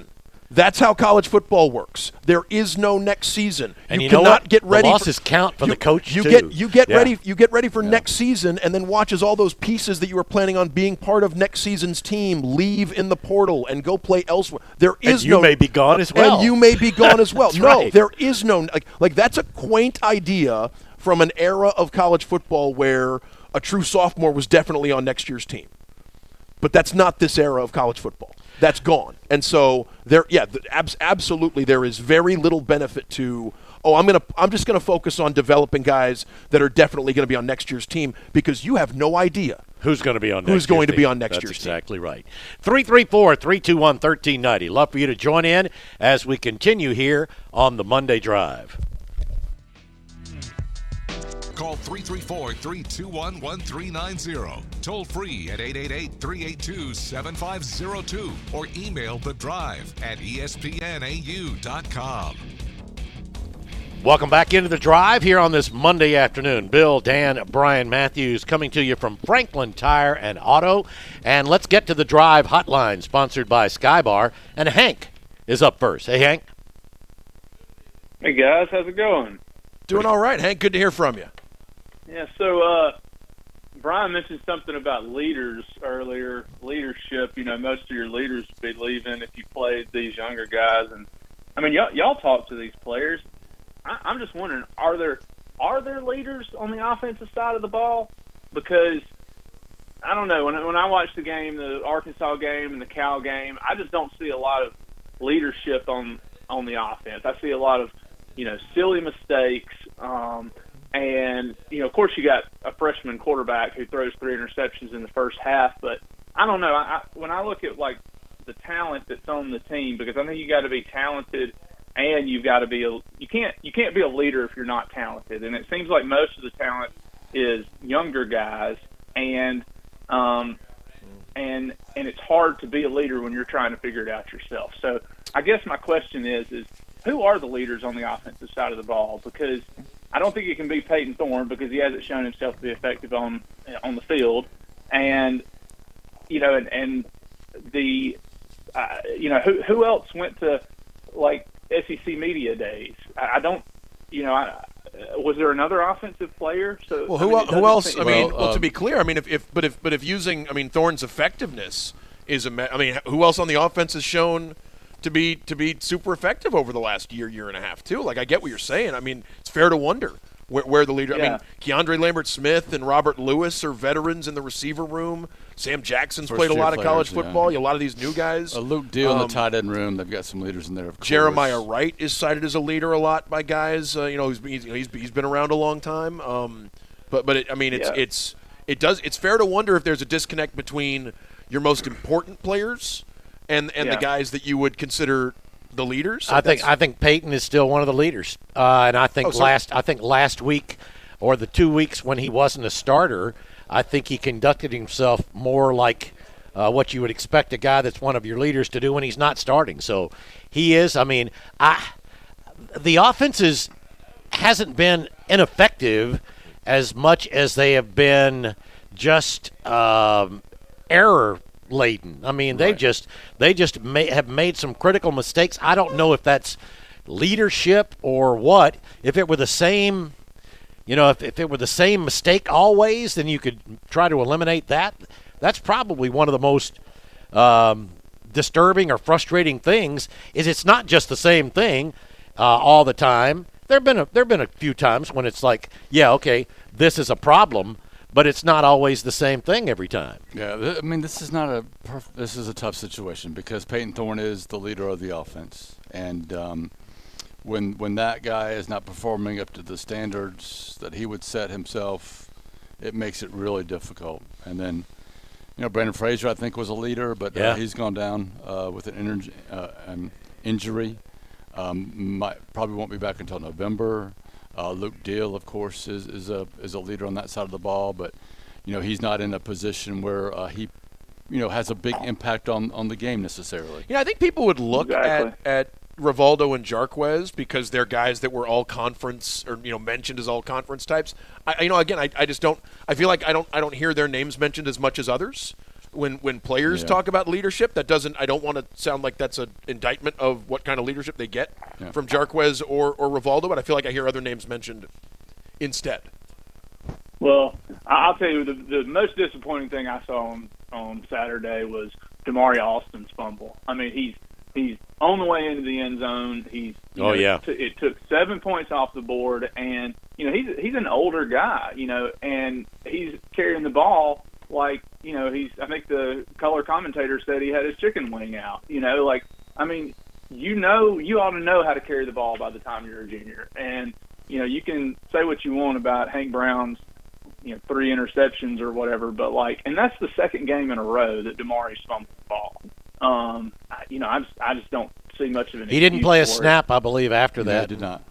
That's how college football works. There is no next season. And you, you know cannot what? get ready. The losses for, count for you, the coach you too. Get, you get yeah. ready. You get ready for yeah. next season, and then watch as all those pieces that you were planning on being part of next season's team leave in the portal and go play elsewhere. There is and you no. may be gone as well. And you may be gone as well. That's no, right. there is no like, like. That's a quaint idea from an era of college football where a true sophomore was definitely on next year's team. But that's not this era of college football. That's gone. And so there, yeah, abs- absolutely, there is very little benefit to. Oh, I'm gonna. I'm just gonna focus on developing guys that are definitely going to be on next year's team because you have no idea who's going to be on. Next who's going to team. be on next That's year's exactly team. right. Three three four three two one thirteen ninety. Love for you to join in as we continue here on the Monday Drive. Call three three four three two one one three nine zero. Toll free at eight eight eight three eight two seven five zero two or email the drive at E S P N A U dot com. Welcome back into the Drive here on this Monday afternoon. Bill, Dan, Brian Matthews coming to you from Franklin Tire and Auto. And let's get to the Drive hotline sponsored by Skybar. And Hank is up first. Hey, Hank. Hey, guys. How's it going? Doing all right, Hank. Good to hear from you. Yeah, so uh, Brian mentioned something about leaders earlier, leadership. You know, most of your leaders would be leaving if you played these younger guys. And, I mean, y'all, y'all talk to these players. I, I'm just wondering, are there are there leaders on the offensive side of the ball? Because, I don't know, when, when I watch the game, the Arkansas game and the Cal game, I just don't see a lot of leadership on, on the offense. I see a lot of, you know, silly mistakes. Um, and, you know, of course you got a freshman quarterback who throws three interceptions in the first half. But I don't know. I, I, when I look at, like, the talent that's on the team, because I think you got to be talented and you've got to be a you can't you can't be a leader if you're not talented. And it seems like most of the talent is younger guys, and um, and and it's hard to be a leader when you're trying to figure it out yourself. So I guess my question is is who are the leaders on the offensive side of the ball? Because I don't think it can be Peyton Thorne because he hasn't shown himself to be effective on on the field, and you know, and, and the uh, you know who who else went to like S E C media days? I, I don't, you know, I, was there another offensive player? So well, who I mean, who else? seem- I mean, Well, well, to um, be clear, I mean, if, if but if but if using, I mean, Thorne's effectiveness is a. I mean, who else on the offense has shown to be to be super effective over the last year, year and a half too? Like, I get what you're saying. I mean, it's fair to wonder where, where the leader. I Yeah. mean, Keandre Lambert-Smith and Robert Lewis are veterans in the receiver room. Sam Jackson's played a First-year lot of college players, yeah. football. A lot of these new guys. Uh, Luke Deal in Um, the tight end room. They've got some leaders in there, of course. Jeremiah Wright is cited as a leader a lot by guys. Uh, you know, he's, he's he's he's been around a long time. Um, but but it, I mean, it's Yeah. it's it does it's fair to wonder if there's a disconnect between your most important players and and the Yeah. guys that you would consider the leaders. I think That's- I think Peyton is still one of the leaders, uh, and I think Oh, so- last I think last week or the two weeks when he wasn't a starter, I think he conducted himself more like uh, what you would expect a guy that's one of your leaders to do when he's not starting. So he is. I mean, I the offense is hasn't been ineffective as much as they have been just um, error laden. I mean, they just they just may, have made some critical mistakes. I don't know if that's leadership or what. If it were the same, you know, if, if it were the same mistake always, then you could try to eliminate that. That's probably one of the most um, disturbing or frustrating things. Is it's not just the same thing uh, all the time. There've been a there've been a few times when it's like, yeah, okay, this is a problem, but it's not always the same thing every time. Yeah, th- I mean, this is not a perf- this is a tough situation because Peyton Thorne is the leader of the offense, and um, when when that guy is not performing up to the standards that he would set himself, it makes it really difficult. And then, you know, Brandon Frazier, I think, was a leader, but Yeah. uh, he's gone down uh, with an, inj- uh, an injury. Um, might, probably won't be back until November. Uh, Luke Deal, of course, is, is a is a leader on that side of the ball, but you know he's not in a position where uh, he, you know, has a big impact on, on the game necessarily. You know, I think people would look Exactly. at, at Rivaldo and Jarquez because they're guys that were all conference or you know mentioned as all conference types. I you know again I, I just don't I feel like I don't I don't hear their names mentioned as much as others. when when players Yeah. talk about leadership. That doesn't. I don't want to sound like that's an indictment of what kind of leadership they get Yeah. from Jarquez or or Rivaldo. But I feel like I hear other names mentioned instead. Well, I- I'll tell you, the, the most disappointing thing I saw on, on Saturday was Damari Alston's fumble. I mean, he's he's on the way into the end zone. He's you Oh, know, yeah. It, t- it took seven points off the board, and you know he's he's an older guy, you know, and he's carrying the ball like you know he's. I think the color commentator said he had his chicken wing out. You know, like I mean, you know, you ought to know how to carry the ball by the time you're a junior, and you know you can say what you want about Hank Brown's you know, three interceptions or whatever, but like, and that's the second game in a row that Damari's fumbled the ball. Um, I, you know, I just, I just don't see much of an. He didn't excuse play a for it. snap, I believe, after Yeah, that. I did not.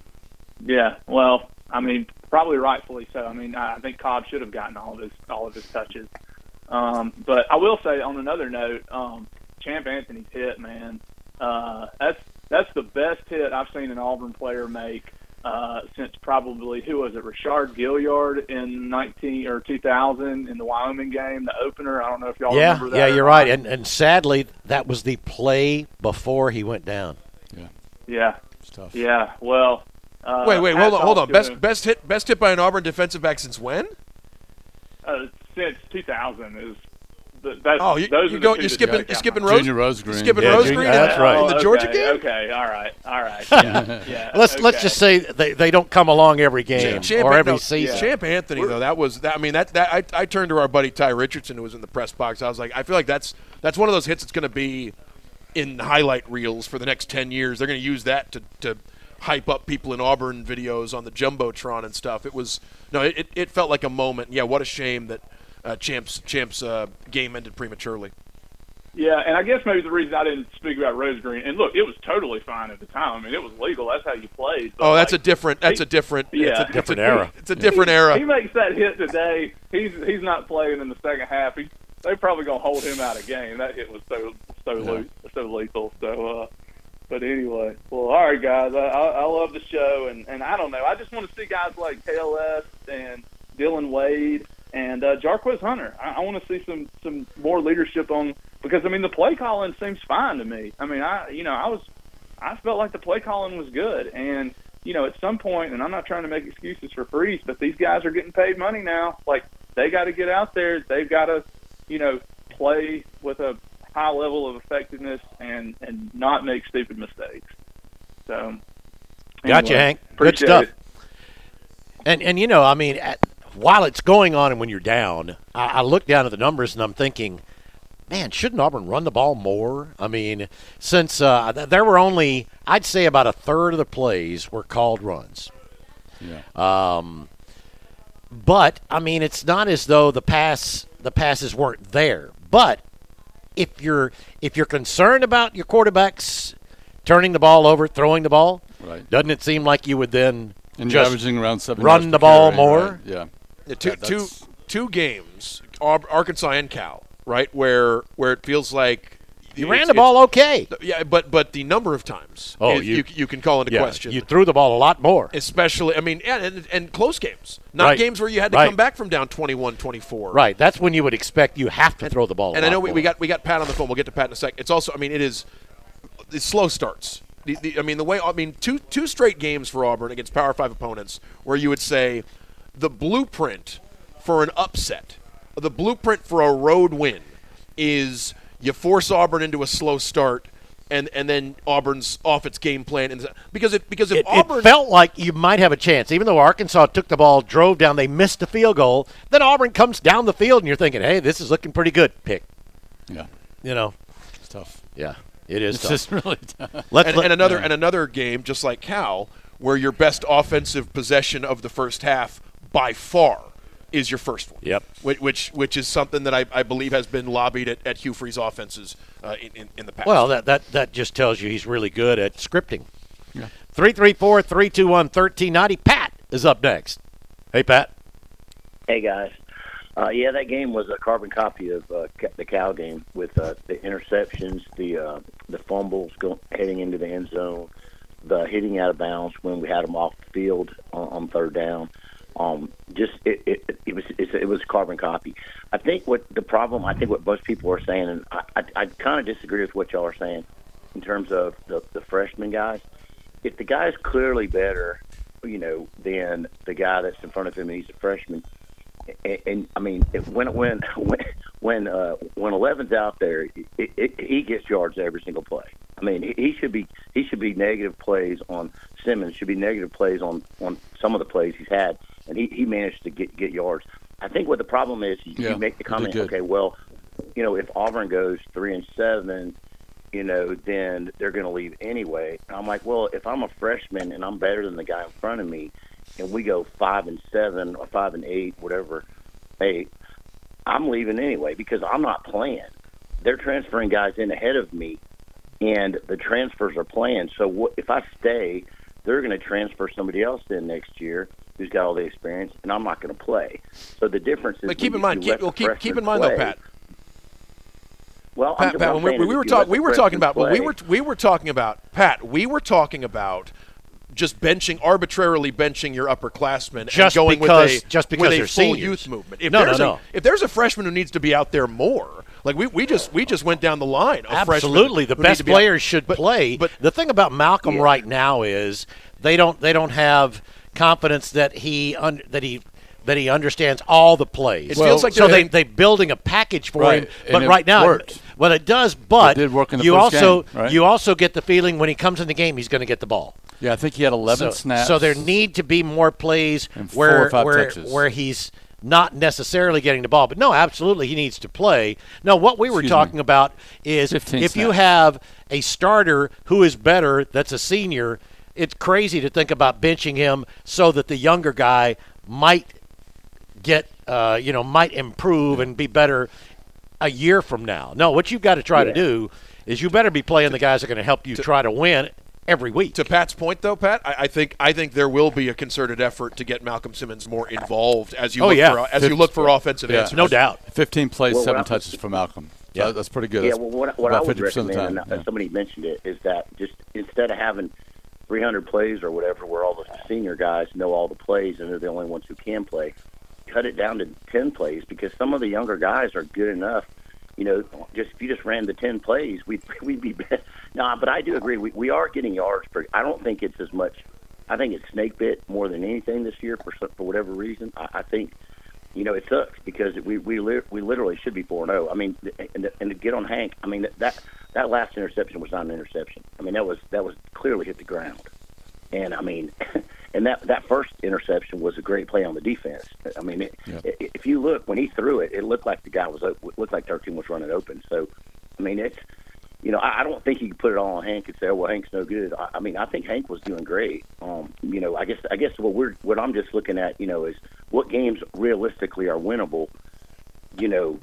Yeah, well, I mean, probably rightfully so. I mean, I think Cobb should have gotten all of his, all of his touches. Um, but I will say, on another note, um, Champ Anthony's hit, man, uh, that's that's the best hit I've seen an Auburn player make. Uh, since probably who was it, Rashard Gilliard in nineteen or two thousand in the Wyoming game, the opener. I don't know if y'all Yeah, remember that. yeah, or you're not. right. And and sadly, that was the play before he went down. Yeah, Yeah, it's tough. yeah. Well, uh, wait, wait, hold hats on, hold off on. to Best him. best hit best hit by an Auburn defensive back since when? uh, since two thousand is. The, that's, Oh, you, those you are go, the two you're that skipping, stick you're out. skipping Rose, Junior Rose you're Green. skipping Yeah, Rose Junior- Green that's in, right. in the Oh, Georgia okay, game. Okay, all right, all right. Yeah, yeah, Let's let's okay. just say they, they don't come along every game Champ, or every no, season. Champ Anthony though, that was that. I mean, that that I, I turned to our buddy Ty Richardson who was in the press box. I was like, I feel like that's that's one of those hits that's going to be in highlight reels for the next ten years. They're going to use that to to hype up people in Auburn videos on the jumbotron and stuff. It was no, it it felt like a moment. Yeah, what a shame that uh, Champ's Champ's uh, game ended prematurely. Yeah, and I guess maybe the reason I didn't speak about Rose Green, and look, it was totally fine at the time. I mean, it was legal. That's how you played. But Oh, that's like, a different. That's he- a different. yeah. it's a, Different it's a, era. It's a different He era. makes that hit today. He's he's not playing in the second half. He, they're probably gonna hold him out of game. That hit was so so Yeah. le- so lethal. So, uh, but anyway, well, all right, guys. I, I, I love the show, and, and I don't know. I just want to see guys like K L S and Dylan Wade and uh, Jarquez Hunter. I, I want to see some some more leadership on because I mean the play calling seems fine to me. I mean I you know I was I felt like the play calling was good, and you know at some point, and I'm not trying to make excuses for Freeze, but these guys are getting paid money now. Like they got to get out there. They've got to you know play with a high level of effectiveness and and not make stupid mistakes. So Gotcha, anyway, Hank. Good appreciate stuff. it. And and you know, I mean, at, while it's going on and when you're down, I, I look down at the numbers and I'm thinking, man, shouldn't Auburn run the ball more? I mean, since uh, th- there were only, I'd say about a third of the plays were called runs. Yeah. Um, but I mean, it's not as though the pass the passes weren't there. But if you're if you're concerned about your quarterbacks turning the ball over, throwing the ball, Right. doesn't it seem like you would then And you're just averaging around seven run yards the per ball carry, more? right? Yeah. Yeah, two, Yeah, two, that's- two games, Ar- Arkansas and Cal, right, where where it feels like you it's- ran the it's- ball okay. Yeah, but but the number of times, Oh, is- you- you, you can call into Yeah, question. you threw the ball a lot more. Especially, I mean, and, and, and close games, not Right. games where you had to Right. come back from down twenty-one twenty-four. Right, that's when you would expect you have to throw the ball. And I I know we, we got we got Pat on the phone. We'll get to Pat in a sec. It's also, I mean, it is it's slow starts. The, the, I mean, the way I mean, two two straight games for Auburn against Power Five opponents, where you would say the blueprint for an upset, the blueprint for a road win, is you force Auburn into a slow start, and and then Auburn's off its game plan, and because it because if It, Auburn it felt like you might have a chance, even though Arkansas took the ball, drove down, they missed a field goal. Then Auburn comes down the field, and you're thinking, "Hey, this is looking pretty good." Pick, Yeah. you know, It's tough. yeah, it is. It's tough. just really tough. Let's and, let- and another yeah. and another game just like Cal, where your best offensive possession of the first half by far is your first one. Yep. Which which, which is something that I, I believe has been lobbied at, at Hugh Freeze offenses uh, in, in in the past. Well, that, that that just tells you he's really good at scripting. Yeah. Three three four three two one thirteen ninety. Pat is up next. Hey, Pat. Hey guys, uh, yeah, that game was a carbon copy of uh, Ca- the Cal game with uh, the interceptions, the uh, the fumbles go- heading into the end zone, the hitting out of bounds when we had them off the field on, on third down. Um, just it, it, it was it was a carbon copy. I think what the problem, I think what most people are saying, and I, I, I kind of disagree with what y'all are saying in terms of the, the freshman guys. If the guy's clearly better, you know, than the guy that's in front of him and he's a freshman, and, and I mean, when when when when uh, when eleven's out there, it, it, he gets yards every single play. I mean, he, he should be he should be negative plays on Simmons, should be negative plays on, on some of the plays he's had, and he, he managed to get, get yards. I think what the problem is, you, yeah, you make the comment, okay, well, you know, if Auburn goes three and seven, you know, then they're going to leave anyway. And I'm like, well, if I'm a freshman and I'm better than the guy in front of me, and we go five and seven or five and eight, whatever, eight, I'm leaving anyway because I'm not playing. They're transferring guys in ahead of me, and the transfers are playing. So what, if I stay, they're going to transfer somebody else in next year who's got all the experience, and I'm not going to play. So the difference is. But keep in you, mind, you keep, well, keep, keep in mind play, though, Pat. Well, Pat, I'm, Pat I'm when we, we were talking, we were talking about, well, we were we were talking about Pat. We were talking about just benching, arbitrarily benching your upperclassmen just and going because, with a, just because with a they're full seniors. youth movement. If no, there's no, a, no. If there's a freshman who needs to be out there more, like we, we just we just went down the line. Of Absolutely, the best players should but, play. But the thing about Malcolm yeah. right now is they don't they don't have confidence that he un, that he. that he understands all the plays. It well, feels like so they're they they building a package for right. him. But and right now, worked. well, it does. But it did work in the you first also game, right? you also get the feeling when he comes in the game, he's going to get the ball. Yeah, I think he had eleven so, snaps. So there need to be more plays and four where or five where touches. where he's not necessarily getting the ball. But no, absolutely, he needs to play. No, what we were Excuse talking me. about is if snaps. you have a starter who is better, that's a senior. It's crazy to think about benching him so that the younger guy might get, uh, you know, might improve and be better a year from now. No, what you've got to try yeah. to do is you better be playing the guys that are going to help you to, try to win every week. To Pat's point, though, Pat, I, I think I think there will be a concerted effort to get Malcolm Simmons more involved as you oh, look yeah. for as you look for offensive yeah. answers. No doubt. fifteen plays, Well, seven I, touches for Malcolm. Yeah, so that's pretty good. Yeah, That's well, what, what I about would fifty percent recommend, of the time. and Yeah. somebody mentioned it, is that just instead of having three hundred plays or whatever, where all the senior guys know all the plays and they're the only ones who can play, cut it down to ten plays because some of the younger guys are good enough. You know, just if you just ran the ten plays, we'd we'd be better. No, but I do agree. We we are getting yards per. I don't think it's as much. I think it's snake bit more than anything this year for for whatever reason. I, I think, you know, it sucks because we we li- we literally should be four and zero. I mean, and and to get on Hank, I mean that that last interception was not an interception. I mean that was that was clearly hit the ground. And I mean, and that that first interception was a great play on the defense. I mean, it, yeah. it, if you look when he threw it, it looked like the guy was looked like their team was running open. So, I mean, it's you know, I, I don't think you can put it all on Hank and say, oh, well, Hank's no good. I, I mean, I think Hank was doing great. Um, you know, I guess I guess what we're what I'm just looking at, you know, is what games realistically are winnable. You know,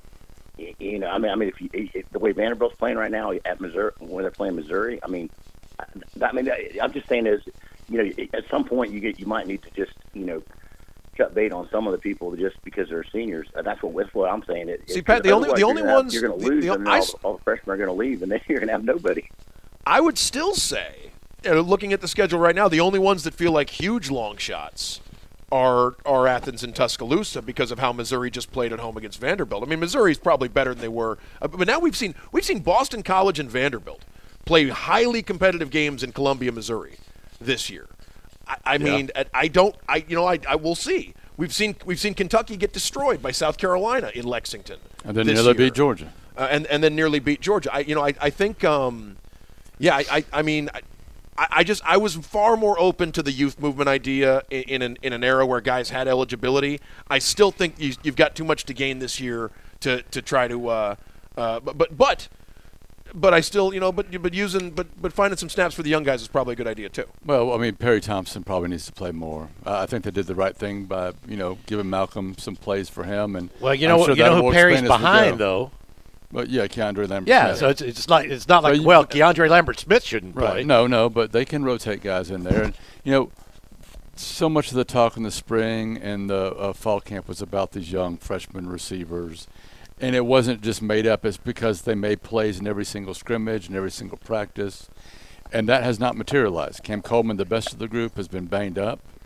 you know, I mean, I mean, if, you, if the way Vanderbilt's playing right now at Missouri, when they're playing Missouri, I mean. I mean, I'm just saying is, you know, at some point you get you might need to just, you know, cut bait on some of the people just because they're seniors. That's what that's what I'm saying. It, See, Pat, the only the only you're ones you're going to lose, the, the, and I, all, all the freshmen are going to leave, and then you're going to have nobody. I would still say, you know, looking at the schedule right now, the only ones that feel like huge long shots are are Athens and Tuscaloosa because of how Missouri just played at home against Vanderbilt. I mean, Missouri's probably better than they were, uh, but now we've seen we've seen Boston College and Vanderbilt play highly competitive games in Columbia, Missouri, this year. I, I yeah. mean, I don't. I you know, I, I will see. We've seen we've seen Kentucky get destroyed by South Carolina in Lexington, and then this nearly year. beat Georgia, uh, and and then nearly beat Georgia. I you know, I I think, um, yeah, I I, I mean. I, I just I was far more open to the youth movement idea in, in an in an era where guys had eligibility. I still think you, you've got too much to gain this year to to try to. Uh, uh, but but but. But I still, you know, but but using, but but finding some snaps for the young guys is probably a good idea too. Well, I mean, Perry Thompson probably needs to play more. Uh, I think they did the right thing by, you know, giving Malcolm some plays for him. And well, you know, I'm sure you know that who will Perry's expand as we behind go. though. But yeah, Keandre Lambert. Yeah, Smith. so it's it's like it's not like So you- well, Keandre Lambert Smith shouldn't Right. play. No, no, but they can rotate guys in there. And, you know, so much of the talk in the spring and the uh, fall camp was about these young freshman receivers. And it wasn't just made up. It's because they made plays in every single scrimmage and every single practice. And that has not materialized. Cam Coleman, the best of the group, has been banged up.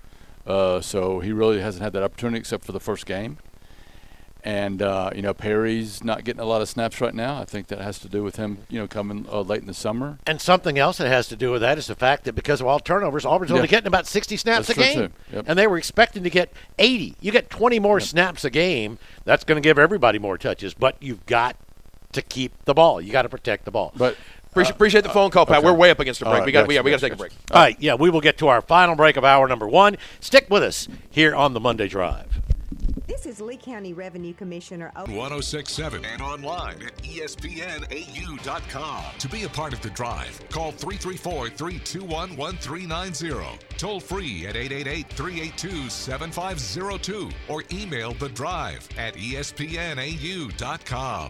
Uh, so he really hasn't had that opportunity except for the first game. And, uh, you know, Perry's not getting a lot of snaps right now. I think that has to do with him, you know, coming uh, late in the summer. And something else that has to do with that is the fact that because of all turnovers, Auburn's Yeah. only getting about sixty snaps That's a true, game. too. Yep. And they were expecting to get eighty. You get twenty more Yep. snaps a game. That's going to give everybody more touches. But you've got to keep the ball. You got to protect the ball. But Appreciate, appreciate the phone call, Pat. okay. We're way up against the All break. right, we got gotcha, yeah, we got to gotcha, take a break. All right, yeah, we will get to our final break of hour number one. Stick with us here on the Monday Drive. This is Lee County Revenue Commissioner. O- one oh six point seven and online at E S P N A U dot com. To be a part of the drive, call three three four, three two one, one three nine zero. Toll free at eight eight eight, three eight two, seven five zero two or email the drive at E S P N A U dot com.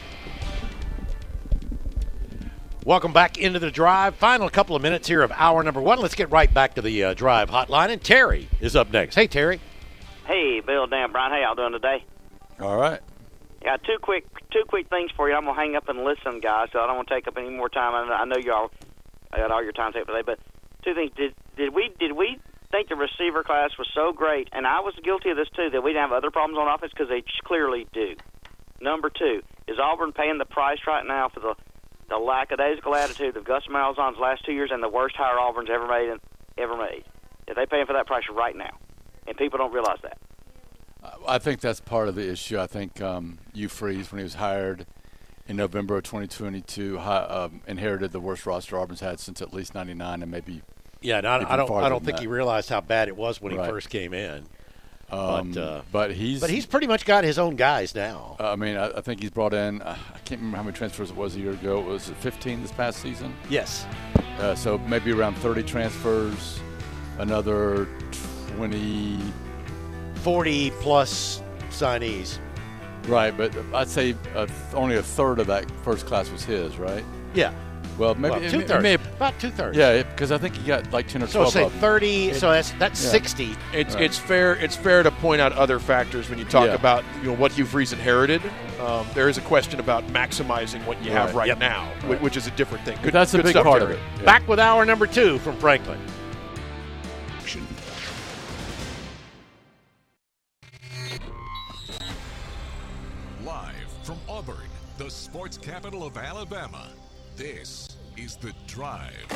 Welcome back into the drive. Final couple of minutes here of hour number one. Let's get right back to the uh, drive hotline, and Terry is up next. Hey, Terry. Hey, Bill, Dan, Brian, how y'all doing today? all right. Yeah, two quick, two quick things for you. I'm gonna hang up and listen, guys. So I don't want to take up any more time. I know, I know y'all I got all your time taken today, but two things. Did did we did we think the receiver class was so great? And I was guilty of this too. That we didn't have other problems on offense because they clearly do. Number two, is Auburn paying the price right now for the the lackadaisical attitude of Gus Malzahn's last two years and the worst hire Auburn's ever made ever made? Are they paying for that price right now? And people don't realize that. I think that's part of the issue. I think um, Hugh Freeze, when he was hired in November of twenty twenty-two, hi, um, inherited the worst roster Auburn's had since at least ninety-nine, and maybe Yeah, and I, even I don't. farther I don't than think that. he realized how bad it was when Right. he first came in. Um, but uh, but he's but he's pretty much got his own guys now. I mean, I, I think he's brought in. Uh, I can't remember how many transfers it was a year ago. It was fifteen this past season. Yes. Uh, so maybe around thirty transfers, another twenty. forty plus signees. Right, but I'd say uh, only a third of that first class was his, right? Yeah. Well, maybe Well, it- two it thirds. may have- About two thirds. Yeah, because I think he got like ten or So twelve say of them. thirty. So that's that's Yeah. sixty. It's Right. it's fair it's fair to point out other factors when you talk Yeah. about you know what Hugh Freeze inherited. Um, there is a question about maximizing what you have Right. right Yep. now, whi- Right. which is a different thing. But Good, that's a good big stuff, part of Terry. it. Yeah. Back with hour number two from Franklin. Live from Auburn, the sports capital of Alabama, this is The Drive.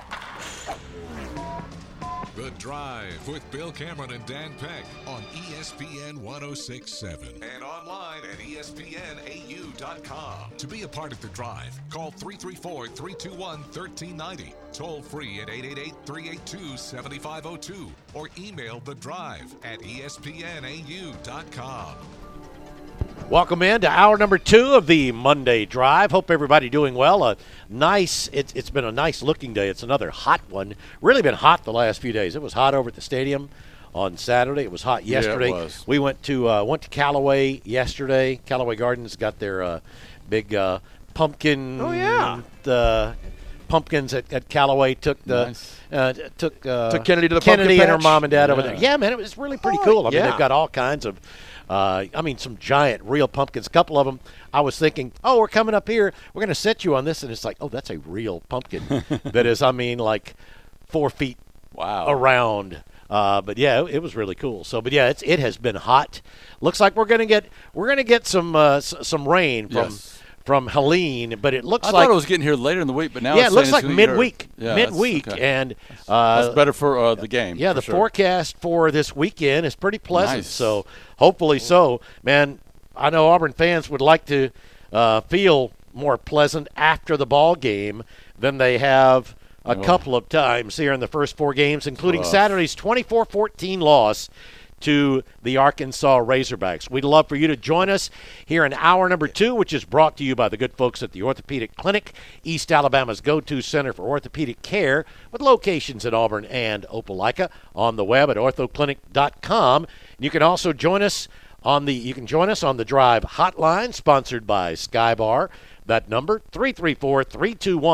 The Drive with Bill Cameron and Dan Peck on E S P N one oh six point seven and online at E S P N A U dot com. To be a part of The Drive, call three three four, three two one, one three nine zero, toll free at eight eight eight, three eight two, seven five zero two, or email The Drive at E S P N A U dot com. Welcome in to hour number two of the Monday Drive. Hope everybody doing well. A nice, it's it's been a nice looking day. It's another hot one. Really been hot the last few days. It was hot over at the stadium on Saturday. It was hot Yeah, it yesterday. was. We went to uh, went to Callaway yesterday. Callaway Gardens got their uh, big uh, pumpkin. Oh, yeah. The pumpkins at, at Callaway took the Nice. uh, took uh, Took Kennedy to the Kennedy pumpkin and her patch? mom and dad over Yeah. there. Yeah, man, it was really pretty Oh, cool. I mean, yeah. they've got all kinds of. Uh, I mean, some giant real pumpkins. A couple of them, I was thinking, oh, we're coming up here. We're going to set you on this. And it's like, oh, that's a real pumpkin. That is, I mean, like four feet Wow. around. Uh, but, yeah, it, it was really cool. So, but, yeah, it's, it has been hot. Looks like we're going to get we're going to get some uh, s- some rain from Yes. from Helene. But it looks I like thought it was getting here later in the week, but now yeah, it's it looks saying like it's gonna get midweek. here- Yeah, that's- midweek. okay. And uh, That's better for uh, the game. yeah, for the sure. forecast for this weekend is pretty pleasant. Nice. So hopefully so. Man, I know Auburn fans would like to uh, feel more pleasant after the ball game than they have a Oh. couple of times here in the first four games, including Rough. Saturday's twenty-four fourteen loss to the Arkansas Razorbacks. We'd love for you to join us here in hour number two, which is brought to you by the good folks at the Orthopedic Clinic, East Alabama's go-to center for orthopedic care, with locations in Auburn and Opelika, on the web at ortho clinic dot com. You can also join us on the you can join us on the Drive hotline, sponsored by Skybar. That number, three three four, three two one,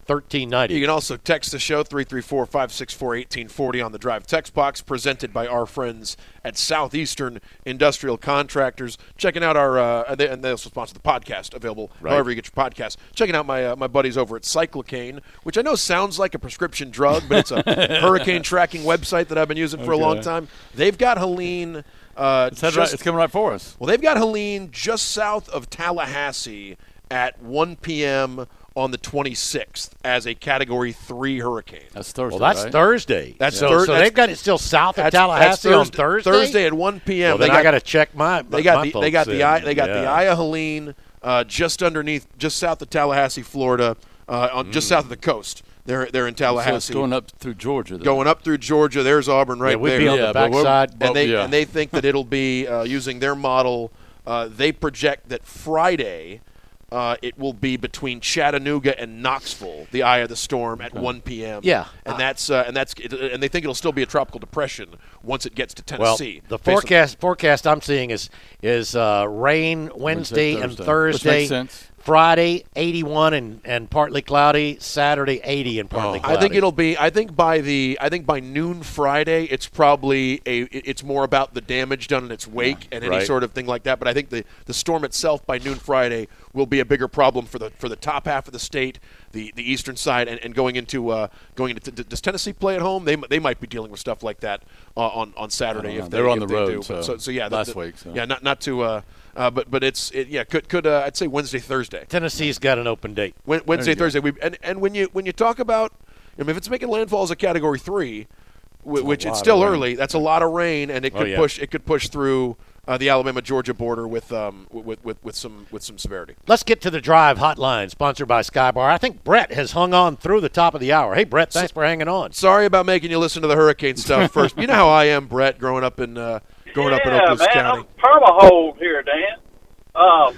thirteen ninety. You can also text the show, three three four, five six four, one eight four zero on the Drive text box, presented by our friends at Southeastern Industrial Contractors. Checking out our, uh, they, and they also sponsor the podcast, available Right. however you get your podcast. Checking out my uh, my buddies over at Cyclocane, which I know sounds like a prescription drug, but it's a hurricane tracking website that I've been using for a Okay. long time. They've got Helene. Uh, It's, headed just- right, it's coming right for us. well, they've got Helene just south of Tallahassee at one p.m. on the twenty-sixth as a Category three hurricane. That's Thursday, Well, that's right? Thursday. That's so, Thur- so that's- they've got it still south of That's, Tallahassee that's on Thursday, Thursday. Thursday at one p.m. Well, then they I got to check my. They got my the they got folks the in. eye they got the Yeah. eye of Helene uh, just underneath, just south of Tallahassee, Florida, uh, on just south of the coast. They're they're in So Tallahassee. it's going up through Georgia. Then. Going up through Georgia. There's Auburn right Yeah, we'd there. be on the Yeah, but we're- backside. but- and they yeah. and they think that it'll be uh, using their model. Uh, they project that Friday uh, it will be between Chattanooga and Knoxville, the eye of the storm at one p.m. Yeah. and that's uh, and that's and they think it'll still be a tropical depression once it gets to Well, Tennessee. the Based on- forecast forecast I'm seeing is is uh, rain Wednesday, Wednesday, and Thursday. Thursday. Which makes sense. Friday eighty-one and, and partly cloudy. Saturday eighty and partly Oh. cloudy. I think it'll be. I think by the. I think by noon Friday, it's probably a. It's more about the damage done in its wake and any Right. sort of thing like that. But I think the the storm itself by noon Friday will be a bigger problem for the for the top half of the state, the, the eastern side, and, and going into uh, going into. Does Tennessee play at home? They they might be dealing with stuff like that uh, on on Saturday I don't if know. they, They were on if the they road, do. so But so, so yeah, the- last the- week, so. Yeah, not not to. Uh, uh, but but it's it, yeah could could uh, I'd say Wednesday Thursday. Tennessee's got an open date. Wed- Wednesday, you go. Thursday. We, and, and when you when you talk about, I mean, if it's making landfall as a Category Three, wh- which lot it's of still rain. early, that's a lot of rain, and it Oh, could yeah. push it could push through uh, the Alabama Georgia border with um with, with with some with some severity. Let's get to the Drive Hotline, sponsored by Skybar. I think Brett has hung on through the top of the hour. Hey, Brett, thanks for hanging on. Sorry about making you listen to the hurricane stuff first. You know how I am, Brett, growing up in uh, growing up in Yeah, Oklahoma man, County. I'm perma-hold here, Dan. Um,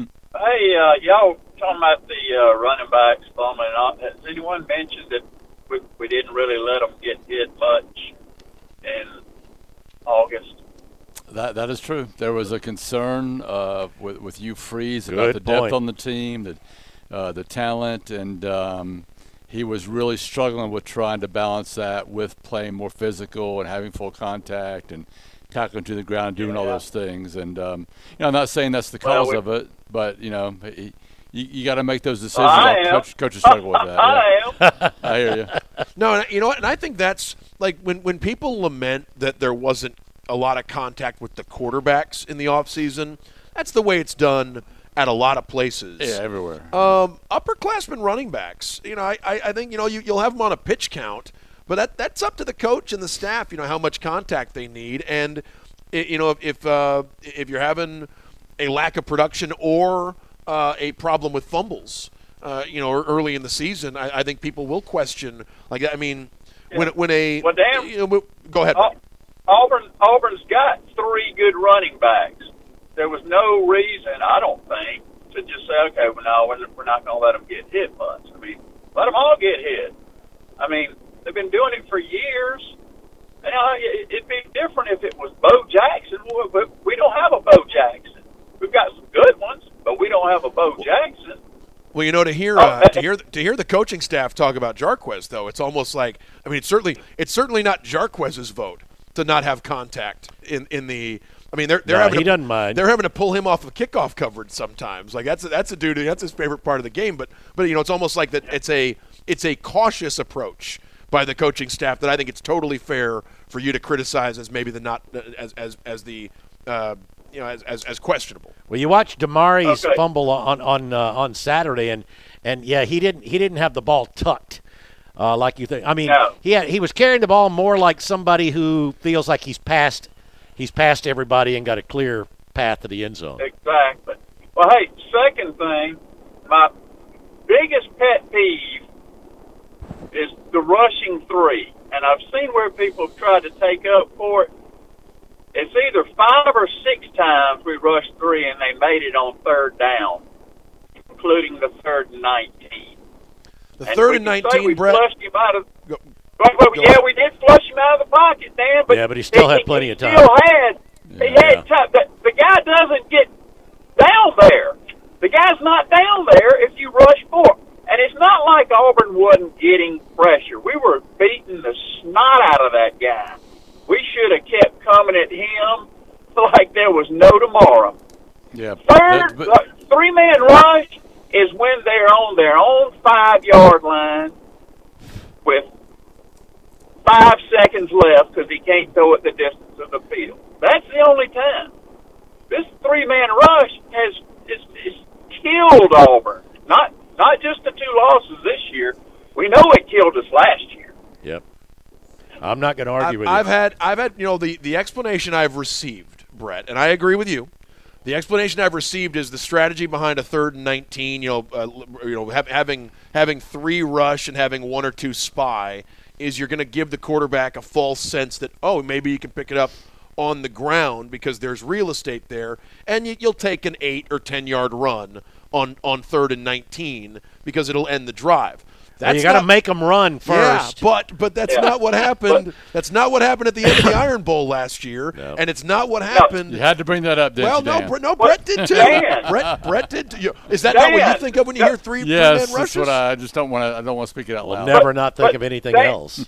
hey, uh, y'all talking about the uh, running backs fumbling and all. Has anyone mentioned that we, we didn't really let them get hit much in August? That that is true. There was a concern uh, with with Hugh Freeze Good about the depth point. on the team, the uh, the talent, and um, he was really struggling with trying to balance that with playing more physical and having full contact and tackling to the ground, and doing all Yeah. those things. And um, you know, I'm not saying that's the Well, cause we- of it, but you know, he, you, you got to make those decisions. I All am. Coach, coaches struggle with that. I yeah. am. I hear you. No, and you know what? And I think that's like when, when people lament that there wasn't a lot of contact with the quarterbacks in the offseason, that's the way it's done at a lot of places. Yeah, everywhere. Um, upperclassmen running backs, you know, I, I, I think, you know, you, you'll have them on a pitch count, but that that's up to the coach and the staff, you know, how much contact they need. And, i- you know, if if, uh, if you're having a lack of production or uh, a problem with fumbles, uh, you know, early in the season, I, I think people will question. Like, I mean, when when a Well, damn. you know, go ahead. Au- Auburn, Auburn's got three good running backs. There was no reason, I don't think, to just say, okay, well, no, we're, we're not going to let them get hit much. I mean, let them all get hit. I mean, they've been doing it for years. You know, it- it'd be different if it was Bo Jackson, but we don't have a Bo Jackson. We've got some good ones, but we don't have a Bo Jackson. Well, you know, to hear Oh, uh, uh, to hear to hear the coaching staff talk about Jarquez, though, it's almost like I mean, it's certainly it's certainly not Jarquez's vote to not have contact in, in the. I mean, they're they're No, having he to, doesn't mind. They're having to pull him off of kickoff coverage sometimes. Like that's a, that's a dude. That's his favorite part of the game. But but you know, it's almost like that. It's a it's a cautious approach by the coaching staff that I think it's totally fair for you to criticize as maybe the not as as as the uh, you know as, as as questionable. Well, you watched Damari's Okay. fumble on on uh, on Saturday, and and yeah, he didn't he didn't have the ball tucked uh, like you think. I mean, No. he had, he was carrying the ball more like somebody who feels like he's passed he's passed everybody and got a clear path to the end zone. Exactly. Well, hey, second thing, my biggest pet peeve is the rushing three. And I've seen where people have tried to take up for it. It's either five or six times we rushed three and they made it on third down, including the third and nineteen. The And third we and can say nineteen, we Brett. flushed him out of. Go- Well, well, Go yeah, ahead. we did flush him out of the pocket, Dan. But Yeah, but he still had he- plenty he of time. Still had. He Yeah. had time. The, the guy doesn't get down there. The guy's not down there if you rush four. And it's not like Auburn wasn't getting pressure. We were beating the snot out of that guy. We should have kept coming at him like there was no tomorrow. Yeah. Third, but, uh, three-man rush is when they're on their own five-yard line with five seconds left because he can't throw it the distance of the field. That's the only time. This three-man rush has is, is killed Auburn. Not not just the two losses this year. We know it killed us last year. Yep. I'm not going to argue I've, with I've you. had, I've had, you know, the, the explanation I've received, Brett, and I agree with you. The explanation I've received is the strategy behind a third and nineteen. You know, uh, you know, have, having having three rush and having one or two spy is you're going to give the quarterback a false sense that oh maybe you can pick it up on the ground because there's real estate there, and you, you'll take an eight or ten yard run on on third and nineteen because it'll end the drive. That's well, you got to make them run first. Yeah, but but that's yeah. not what happened. That's not what happened at the end of the Iron Bowl last year, no. and it's not what happened. You had to bring that up, didn't well, you, no, Dan? Brett, no, Brett did too. Dan. Brett, Brett did. Too. Is that Dan. not what you think of when you hear three yes, three-man rushes? that's what I, I just don't want to. I don't want to speak it out We'll loud. never not think but of anything Dan, else.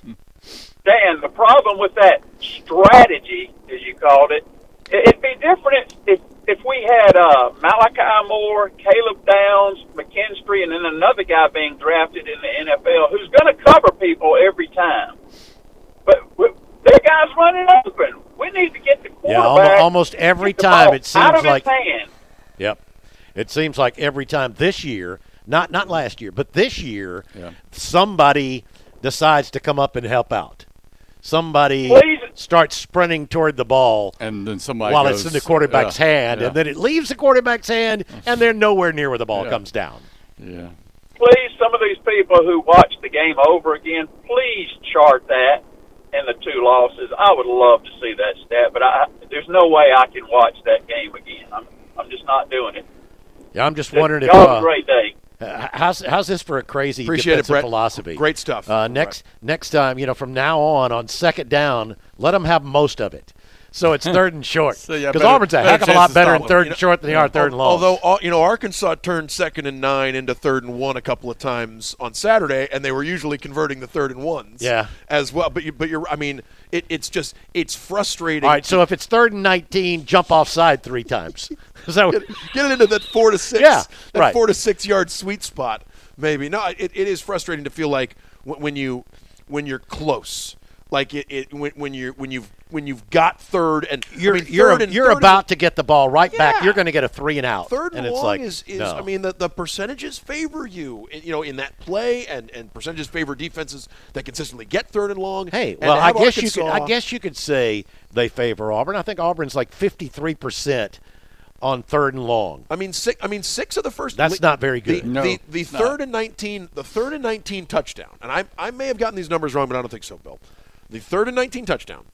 Dan, the problem with that strategy, as you called it, it'd be different if if we had uh, Malachi Moore, Caleb Downs, McKinstry, and then another guy being drafted in the N F L who's going to cover people every time. But their guys running open. We need to get the quarterback. Yeah, almost every time it seems out of like. his hand. Yep, it seems like every time this year, not not last year, but this year, yeah. somebody decides to come up and help out. Somebody Please. starts sprinting toward the ball, and then somebody while goes, it's in the quarterback's yeah, hand, yeah. and then it leaves the quarterback's hand, and they're nowhere near where the ball Yeah. comes down. Yeah. Please, some of these people who watch the game over again, please chart that in the two losses. I would love to see that stat, but I, there's no way I can watch that game again. I'm I'm just not doing it. Yeah, I'm just wondering if Y'all have uh, a great day. Uh, how's how's this for a crazy Appreciate it, defensive Brett. philosophy? Great stuff. Uh, next next time, you know, from now on, on second down, let them have most of it. So it's third and short. So, yeah, Because better- Auburn's a better heck of a chance lot to better stop in them. third You and short than they are third and long. Although, all- you know, Arkansas turned second and nine into third and one a couple of times on Saturday, and they were usually converting the third and ones Yeah. as well. But, you, but you're, I mean, it, it's just, it's frustrating. All right, so if it's third and nineteen, jump offside three times. Is that what- Get, get it into that four to six, Yeah, that right. four to six yard sweet spot, maybe. No, it, it is frustrating to feel like when, when you when you're close, like it, it when, when you're when you've when you've got third and you're I mean, you're, third and, you're third about and, to get the ball right back. Yeah. You're going to get a three and out. Third and, and it's long like, is, is no. I mean, the, the percentages favor you, you know, in that play, and, and percentages favor defenses that consistently get third and long. Hey, and well, to I have guess you Arkansas- could. I guess you could say they favor Auburn. I think Auburn's like fifty-three percent on third and long. I mean, six. I mean, six of the first. That's not very The, good. No, the, the it's third not. and nineteen, the third and nineteen touchdown, and I I may have gotten these numbers wrong, but I don't think so, Bill. The third and nineteen touchdown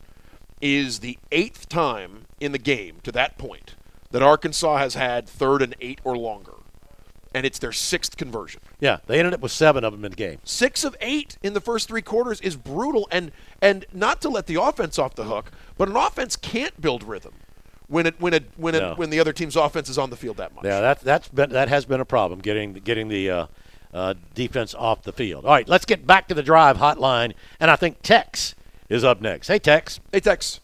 is the eighth time in the game to that point that Arkansas has had third and eight or longer, and it's their sixth conversion. Yeah, they ended up with seven of them in the game. Six of eight in the first three quarters is brutal, and and not to let the offense off the hook, but an offense can't build rhythm when it when it when it No. when the other team's offense is on the field that much. Yeah, that that's been that has been a problem getting getting the uh, uh, defense off the field. All right, let's get back to the drive hotline, and I think Tex is up next. Hey, Tex. Hey, Tex.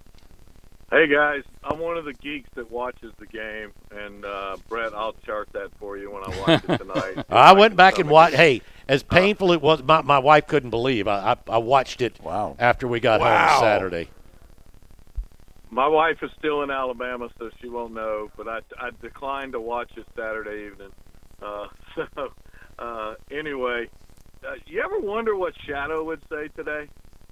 Hey, guys. I'm one of the geeks that watches the game, and, uh, Brett, I'll chart that for you when I watch it tonight. I went back and stomach watched. it. Hey, as painful it was, my, my wife couldn't believe. I, I I watched it Wow. after we got Wow. home Saturday. My wife is still in Alabama, so she won't know, but I, I declined to watch it Saturday evening. Uh, so, uh, anyway, uh, you ever wonder what Shadow would say today?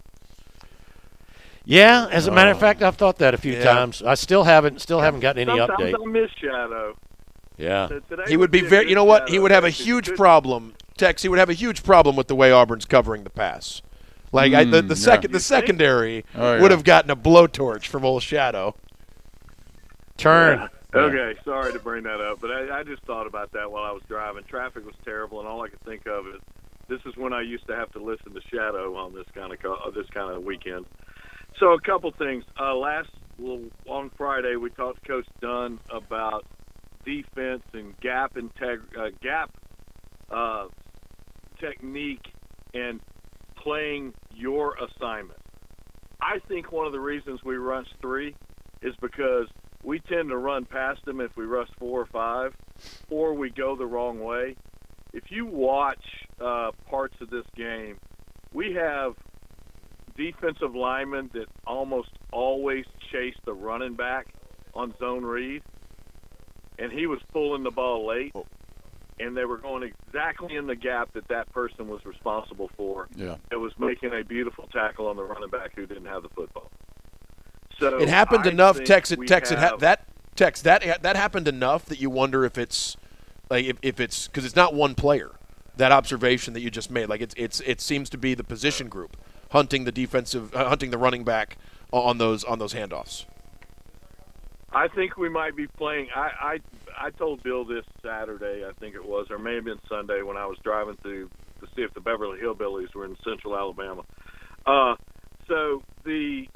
Yeah, as a matter of fact, I've thought that a few Yeah. times. I still haven't still haven't gotten any Sometimes update. I miss Shadow. Yeah. So today He would be a very. good You know what? He Shadow. would have a It's huge good- problem. Tex. He would have a huge problem with the way Auburn's covering the pass. Like I, the, Mm, the yeah. second, the You think? secondary Oh, yeah. would have gotten a blowtorch from old Shadow. Turn. Okay, sorry to bring that up, but I, I just thought about that while I was driving. Traffic was terrible, and all I could think of is this is when I used to have to listen to Shadow on this kind of co- uh, this kind of weekend. So a couple things. Uh, last well, on Friday, we talked to Coach Dunn about defense and gap integ- uh, gap uh, technique and playing your assignment. I think one of the reasons we rush three is because we tend to run past them if we rush four or five, or we go the wrong way. If you watch uh, parts of this game, we have defensive linemen that almost always chase the running back on zone read, and he was pulling the ball late, and they were going exactly in the gap that that person was responsible for. Yeah. It was making a beautiful tackle on the running back who didn't have the football. So it happened I enough, think Tex. we Tex it ha- have- that Tex that that happened enough that you wonder if it's like if, if it's because it's not one player. That observation that you just made, like it's it's it seems to be the position group hunting the defensive, uh, hunting the running back on those on those handoffs. I think we might be playing. I, I I told Bill this Saturday, I think it was, or may have been Sunday when I was driving through to see if the Beverly Hillbillies were in Central Alabama. Uh, so the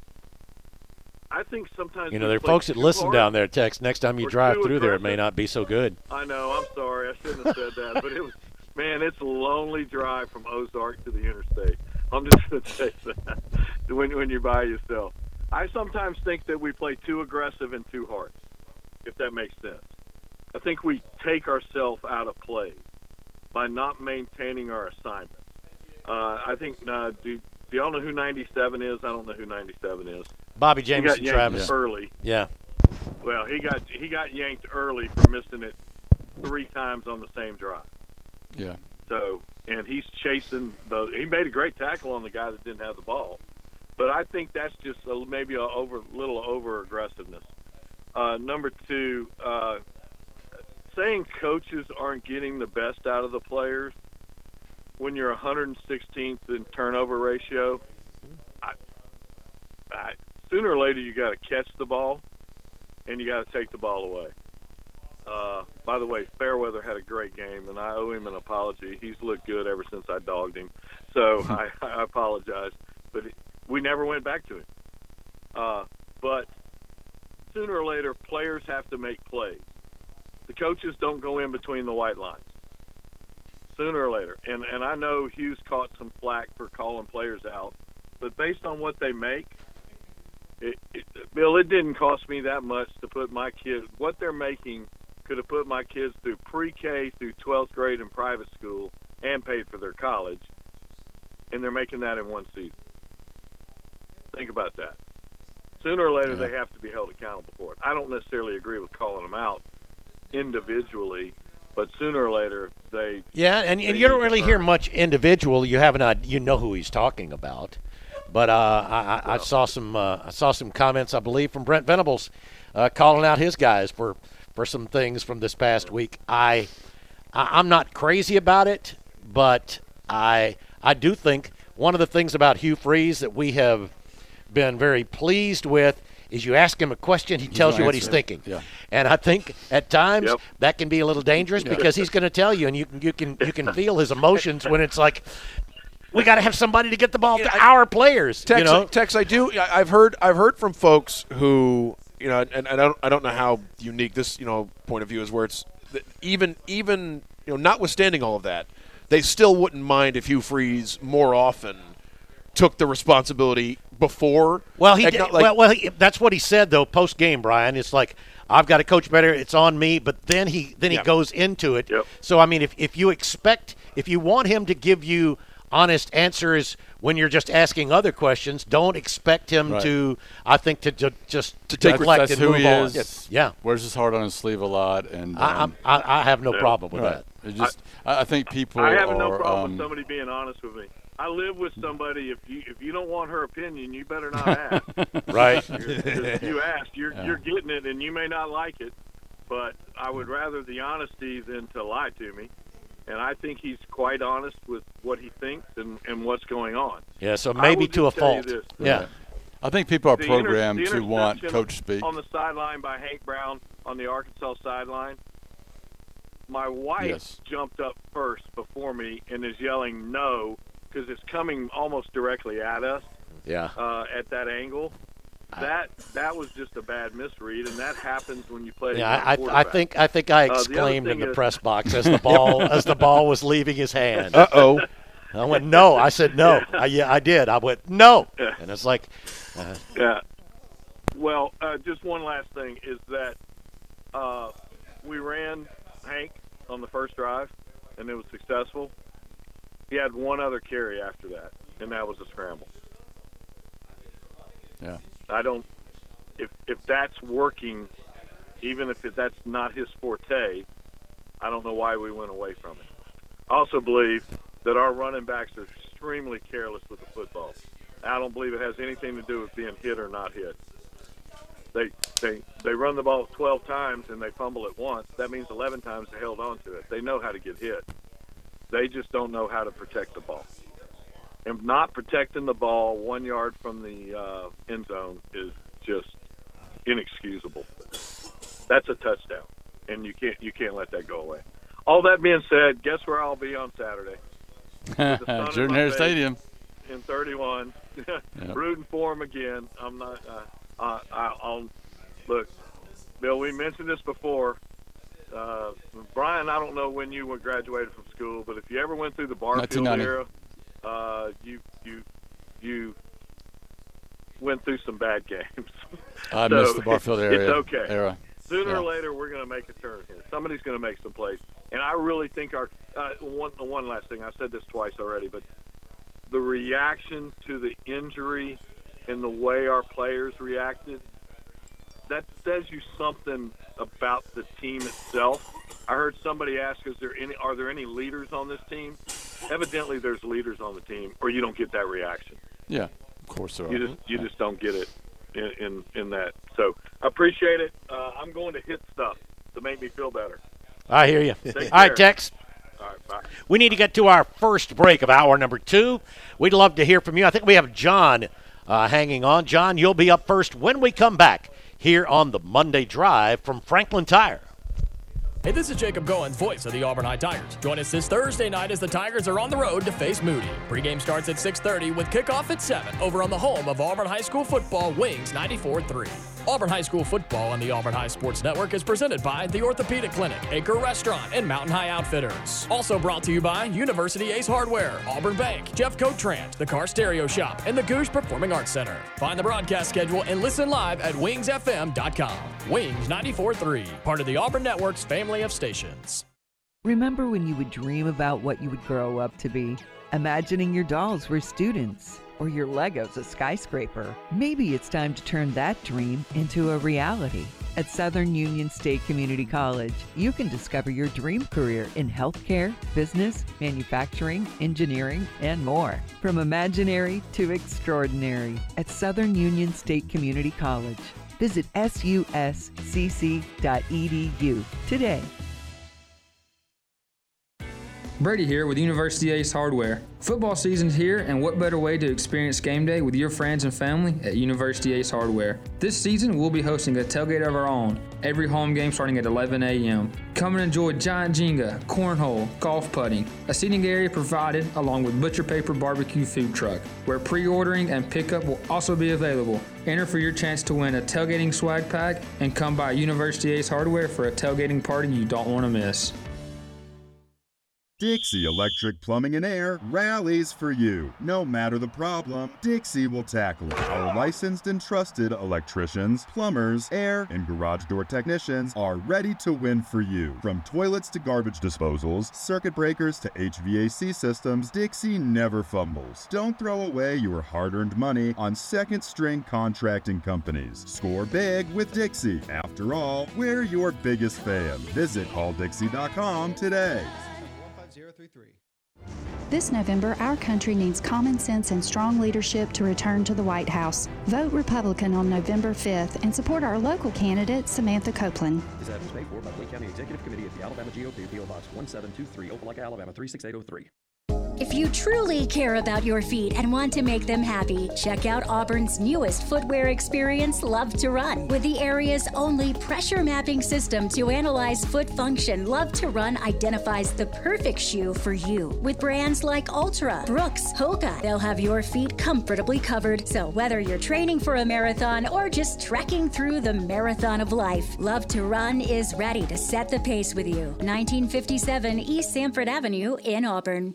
I think sometimes You know, we there are play folks that too listen hard. down there, Tex. Next time you We're drive too through there, it may aggressive. not be so good. I know. I'm sorry. I shouldn't have said that, but it was. Man, it's a lonely drive from Ozark to the interstate. I'm just going to say that when when you're by yourself. I sometimes think that we play too aggressive and too hard, if that makes sense. I think we take ourselves out of play by not maintaining our assignment. Uh, I think, uh, do, do y'all know who ninety-seven is? I don't know who ninety-seven is. Bobby He got Jameson yanked Travis. early. Yeah. Well, he got he got yanked early for missing it three times on the same drive. Yeah. So, and he's chasing the. He made a great tackle on the guy that didn't have the ball, but I think that's just a, maybe a over little over aggressiveness. Uh, number two, uh, saying coaches aren't getting the best out of the players when you're one hundred sixteenth in turnover ratio. I, I, sooner or later, you got to catch the ball, and you got to take the ball away. Uh, by the way, Fairweather had a great game, and I owe him an apology. He's looked good ever since I dogged him, so I, I apologize. But it, we never went back to him. Uh, but sooner or later, players have to make plays. The coaches don't go in between the white lines. Sooner or later. And, and I know Hughes caught some flack for calling players out, but based on what they make, it, it, Bill, it didn't cost me that much to put my kids, what they're making could have put my kids through pre-K through twelfth grade in private school and paid for their college, and they're making that in one season. Think about that. Sooner or later, Yeah. they have to be held accountable for it. I don't necessarily agree with calling them out individually, but sooner or later, they Yeah, and, they and you don't need to really earn hear it. much individual. You have an idea, you know who he's talking about. But uh, I, I, I saw some uh, I saw some comments, I believe, from Brent Venables uh, calling out his guys for, for some things from this past week. I, I I'm not crazy about it, but I I do think one of the things about Hugh Freeze that we have been very pleased with is you ask him a question, he tells gonna you what he's answer it. thinking. Yeah. And I think at times Yep. that can be a little dangerous Yeah. because he's going to tell you, and you can you can you can feel his emotions when it's like, we got to have somebody to get the ball to our players. Tex, you know, Tex, I do. I- I've heard. I've heard from folks who, you know, and, and I don't. I don't know how unique this, you know, point of view is. Where it's that even, even, you know, notwithstanding all of that, they still wouldn't mind if Hugh Freeze more often took the responsibility before. well, he Like, did, not like- well, well, he, that's what he said though post game, Brian. It's like, I've got to coach better. It's on me. But then he then he Yeah. goes into it. Yep. So I mean, if if you expect, if you want him to give you honest answers when you're just asking other questions, don't expect him Right. to. I think to, to just to take deflect that's and who move he on. is. Yeah. Wears his heart on his sleeve a lot, and I, I'm, um, I I have no problem with right. that. It just I, I think people I have are. no problem um, with somebody being honest with me. I live with somebody. If you if you don't want her opinion, you better not ask. Right. If you ask, you're Yeah. you're getting it, and you may not like it. But I would rather the honesty than to lie to me. And I think he's quite honest with what he thinks and, and what's going on. Yeah. So I maybe will to a just tell you fault. this. Yeah. I think people are The inter- programmed the to want interception coach speak. on the sideline by Hank Brown on the Arkansas sideline. My wife Yes. jumped up first before me and is yelling no because it's coming almost directly at us Yeah. uh, at that angle. that that was just a bad misread, and that happens when you play. Yeah, I, I think I think I exclaimed uh, the in the is, press box as the ball as the ball was leaving his hand. Uh oh. I went no. I said no. Yeah. I, yeah, I did. I went no, yeah. and it's like, uh, yeah. Well, uh, just one last thing is that uh, we ran Hank on the first drive, and it was successful. He had one other carry after that, and that was a scramble. Yeah. I don't. If if that's working, even if it, that's not his forte, I don't know why we went away from it. I also believe that our running backs are extremely careless with the football. I don't believe it has anything to do with being hit or not hit. They they they run the ball twelve times and they fumble it once. That means eleven times they held on to it. They know how to get hit. They just don't know how to protect the ball. And not protecting the ball one yard from the uh, end zone is just inexcusable. That's a touchdown, and you can't you can't let that go away. All that being said, guess where I'll be on Saturday? Jordan-Hare Stadium in thirty-one, yep. Rooting for him again. I'm not. Uh, uh, I, I'll look, Bill. We mentioned this before. Uh, Brian, I don't know when you graduated from school, but if you ever went through the Barfield era, uh, you you you went through some bad games. I so missed the Barfield area. It's okay. Era. Sooner yeah. or later, we're going to make a turn here. Somebody's going to make some plays, and I really think our uh, one one last thing. I said this twice already, but the reaction to the injury and the way our players reacted, that says you something about the team itself. I heard somebody ask, "Is there any? Are there any leaders on this team?" Evidently, there's leaders on the team, or you don't get that reaction. Yeah, of course there are. You just you yeah. just don't get it in, in in that. So I appreciate it. Uh, I'm going to hit stuff to make me feel better. I hear you. All right, Tex. All right, bye. We need to get to our first break of hour number two. We'd love to hear from you. I think we have John uh, hanging on. John, you'll be up first when we come back here on the Monday Drive from Franklin Tire. Hey, this is Jacob Goins, voice of the Auburn High Tigers. Join us this Thursday night as the Tigers are on the road to face Moody. Pre-game starts at six thirty with kickoff at seven over on the home of Auburn High School football, Wings ninety-four three. Auburn High School football on the Auburn High Sports Network is presented by the Orthopedic Clinic, Acre Restaurant, and Mountain High Outfitters. Also brought to you by University Ace Hardware, Auburn Bank, Jeffco Trant, the Car Stereo Shop, and the Goosh Performing Arts Center. Find the broadcast schedule and listen live at wings f m dot com. Wings ninety-four three, part of the Auburn Network's family of stations. Remember when you would dream about what you would grow up to be? Imagining your dolls were students or your Legos a skyscraper. Maybe it's time to turn that dream into a reality. At Southern Union State Community College, you can discover your dream career in healthcare, business, manufacturing, engineering, and more. From imaginary to extraordinary at Southern Union State Community College. Visit S U S C C dot E D U today. Brady here with University Ace Hardware. Football season's here, and what better way to experience game day with your friends and family at University Ace Hardware. This season, we'll be hosting a tailgate of our own, every home game starting at eleven a m Come and enjoy giant Jenga, cornhole, golf putting, a seating area provided along with Butcher Paper Barbecue food truck, where pre-ordering and pickup will also be available. Enter for your chance to win a tailgating swag pack, and come by University Ace Hardware for a tailgating party you don't want to miss. Dixie Electric Plumbing and Air rallies for you. No matter the problem, Dixie will tackle it. Our licensed and trusted electricians, plumbers, air, and garage door technicians are ready to win for you. From toilets to garbage disposals, circuit breakers to H V A C systems, Dixie never fumbles. Don't throw away your hard-earned money on second-string contracting companies. Score big with Dixie. After all, we're your biggest fan. Visit call dixie dot com today. This November, our country needs common sense and strong leadership to return to the White House. Vote Republican on November fifth and support our local candidate, Samantha Copeland. This ad was paid for by the Wayne County Executive Committee of the Alabama G O P, P O Box one seven two three, Opelika, Alabama three six eight oh three. If you truly care about your feet and want to make them happy, check out Auburn's newest footwear experience, Love to Run. With the area's only pressure mapping system to analyze foot function, Love to Run identifies the perfect shoe for you. With brands like Ultra, Brooks, Hoka, they'll have your feet comfortably covered. So whether you're training for a marathon or just trekking through the marathon of life, Love to Run is ready to set the pace with you. nineteen fifty-seven East Sanford Avenue in Auburn.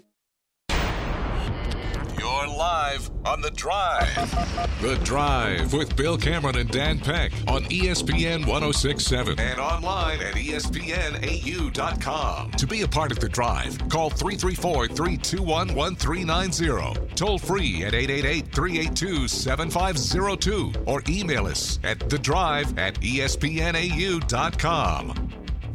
You're live on The Drive. The Drive with Bill Cameron and Dan Peck on E S P N one oh six point seven and online at E S P N A U dot com. To be a part of The Drive, call three three four, three two one, one three nine zero. Toll free at eight eight eight, three eight two, seven five zero two or email us at the drive at E S P N A U dot com.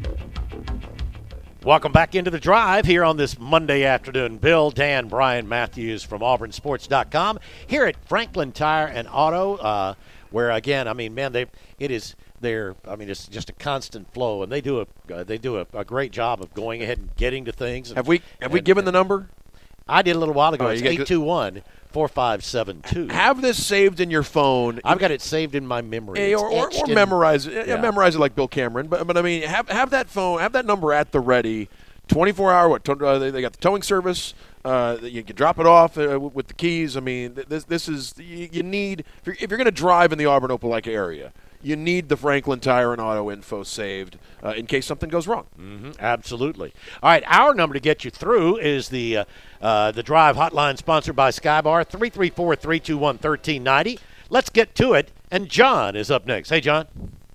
Welcome back into The Drive here on this Monday afternoon. Bill, Dan, Brian Matthews from Auburn Sports dot com here at Franklin Tire and Auto, uh, where again, I mean, man, they it is there. I mean, it's just a constant flow, and they do a uh, they do a, a great job of going ahead and getting to things. And, have we have and, we given the number? I did a little while ago. Oh, it's eight two one, four five seven two. Have this saved in your phone. I've got it saved in my memory. Hey, or or, or memorize it. Yeah. Memorize it like Bill Cameron. But but I mean, have have that phone, have that number at the ready, twenty-four hour. What uh, they, they got the towing service. Uh, you can drop it off uh, with the keys. I mean, this this is you, you need if you're, if you're going to drive in the Auburn Opelika area, you need the Franklin Tire and Auto info saved uh, in case something goes wrong. Mm-hmm, absolutely. All right, our number to get you through is the uh, uh, the Drive Hotline, sponsored by Skybar, three three four, three two one, one three nine zero. Let's get to it, and John is up next. Hey, John.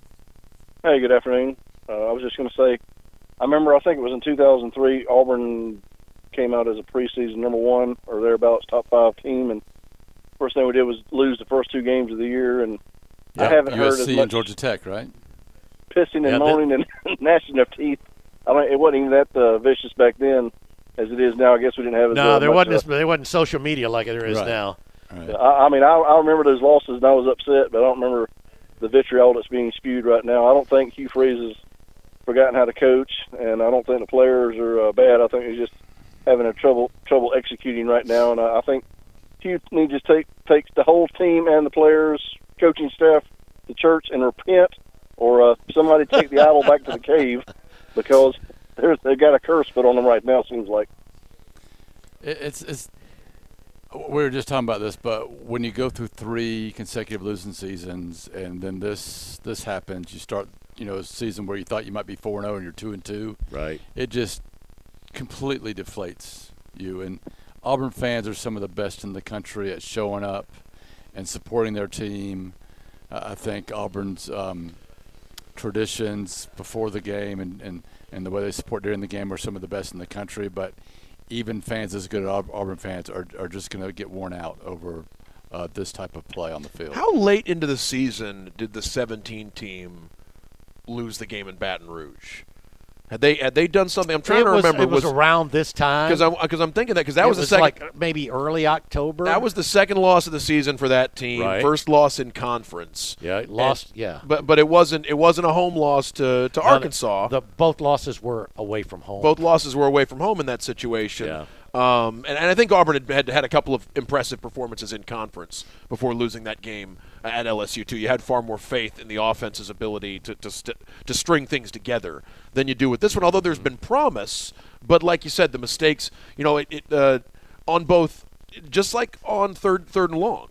Hey, good afternoon. Uh, I was just going to say, I remember I think it was in two thousand three, Auburn came out as a preseason number one or thereabouts, top five team, and first thing we did was lose the first two games of the year, and Yep. I haven't U S C heard as and much Georgia Tech, right? pissing and Yeah, moaning and gnashing of teeth. I mean, it wasn't even that uh, vicious back then as it is now. I guess we didn't have as No, uh, there much, wasn't uh, as, there wasn't social media like there is Right. now. I, I mean, I, I remember those losses and I was upset, but I don't remember the vitriol that's being spewed right now. I don't think Hugh Freeze has forgotten how to coach, and I don't think the players are uh, bad. I think he's just having a trouble trouble executing right now, and I, I think Hugh needs to take take the whole team and the players, coaching staff, to church and repent, or uh, somebody take the idol back to the cave, because there's, they've got a curse put on them right now, seems like. It, it's it's. We were just talking about this, but when you go through three consecutive losing seasons, and then this this happens, you start, you know, a season where you thought you might be four and zero, and you're two and two. Right. It just completely deflates you. And Auburn fans are some of the best in the country at showing up and supporting their team. Uh, I think Auburn's um, traditions before the game and, and, and the way they support during the game are some of the best in the country. But even fans as good as Auburn fans are, are just going to get worn out over uh, this type of play on the field. How late into the season did the seventeen team lose the game in Baton Rouge? Had they had they done something? I'm trying it to was, remember. It was, was around this time. Because I'm, because I'm thinking that because that it was, was the second, like maybe early October. That was the second loss of the season for that team. Right. First loss in conference. Yeah, it lost. And, yeah, but but it wasn't it wasn't a home loss to, to no, Arkansas. The, the both losses were away from home. Both losses were away from home in that situation. Yeah. Um, and, and I think Auburn had, had had a couple of impressive performances in conference before losing that game at L S U too. You had far more faith in the offense's ability to to, st- to string things together than you do with this one. Although there's been promise, but like you said, the mistakes. You know, it, it uh, on both, just like on third third and long,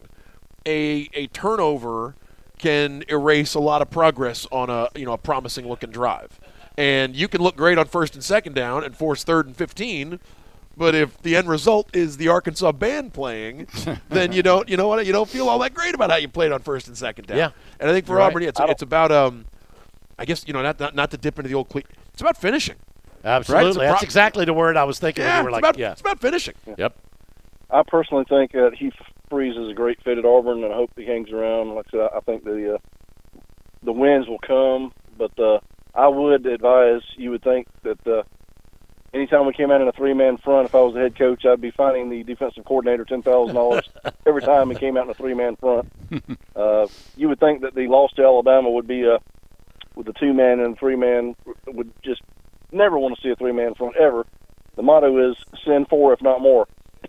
a a turnover can erase a lot of progress on a you know a promising looking drive, and you can look great on first and second down and force third and fifteen. But if the end result is the Arkansas band playing, then you don't, you know what, you don't feel all that great about how you played on first and second down. Yeah. And I think for You're Auburn, right. it's, it's about, um, I guess, you know, not, not not to dip into the old cle- it's about finishing. Absolutely, Right? It's a that's pro- exactly the word I was thinking. Yeah, when you were it's, like, about, yeah, it's about finishing. Yep. I personally think that Hugh Freeze is a great fit at Auburn, and I hope he hangs around. Like I said, I think the uh, the wins will come, but uh, I would advise, you would think that uh, anytime we came out in a three-man front, if I was the head coach, I'd be fining the defensive coordinator ten thousand dollars every time he came out in a three-man front. Uh, you would think that the loss to Alabama would be uh, with the two-man and three-man, would just never want to see a three-man front ever. The motto is send four, if not more.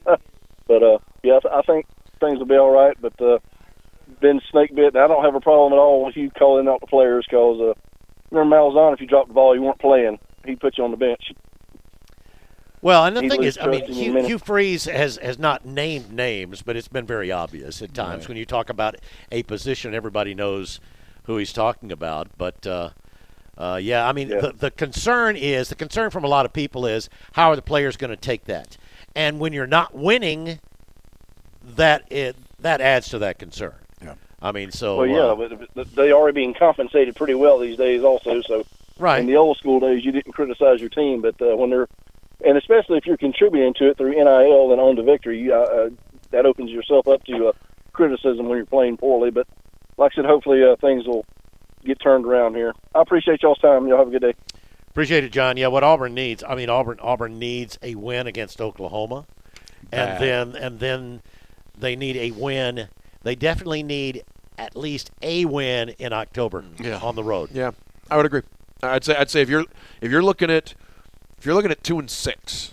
but uh, yeah, I, th- I think things will be all right. But uh, been snake bit. I don't have a problem at all with you calling out the players because uh, remember Malzahn, if you dropped the ball, you weren't playing. He'd put you on the bench. Well, and the He'd thing lose is, I mean, trust in you in a Hugh, minute. Hugh Freeze has, has not named names, but it's been very obvious at times Right. when you talk about a position, everybody knows who he's talking about. But, uh, uh, yeah, I mean, Yeah. the, the concern is, the concern from a lot of people is, how are the players going to take that? And when you're not winning, that it, that adds to that concern. Yeah. I mean, so. Well, yeah, uh, but, but they are being compensated pretty well these days, also. So, Right. in the old school days, you didn't criticize your team, but uh, when they're, and especially if you're contributing to it through N I L and on to victory, you, uh, uh, that opens yourself up to uh, criticism when you're playing poorly. But like I said, hopefully uh, things will get turned around here. I appreciate y'all's time. Y'all have a good day. Appreciate it, John. Yeah, what Auburn needs, I mean, Auburn Auburn needs a win against Oklahoma, and Bad. then and then they need a win. They definitely need at least a win in October Yeah. on the road. Yeah, I would agree. I'd say I'd say if you're if you're looking at if you're looking at two and six,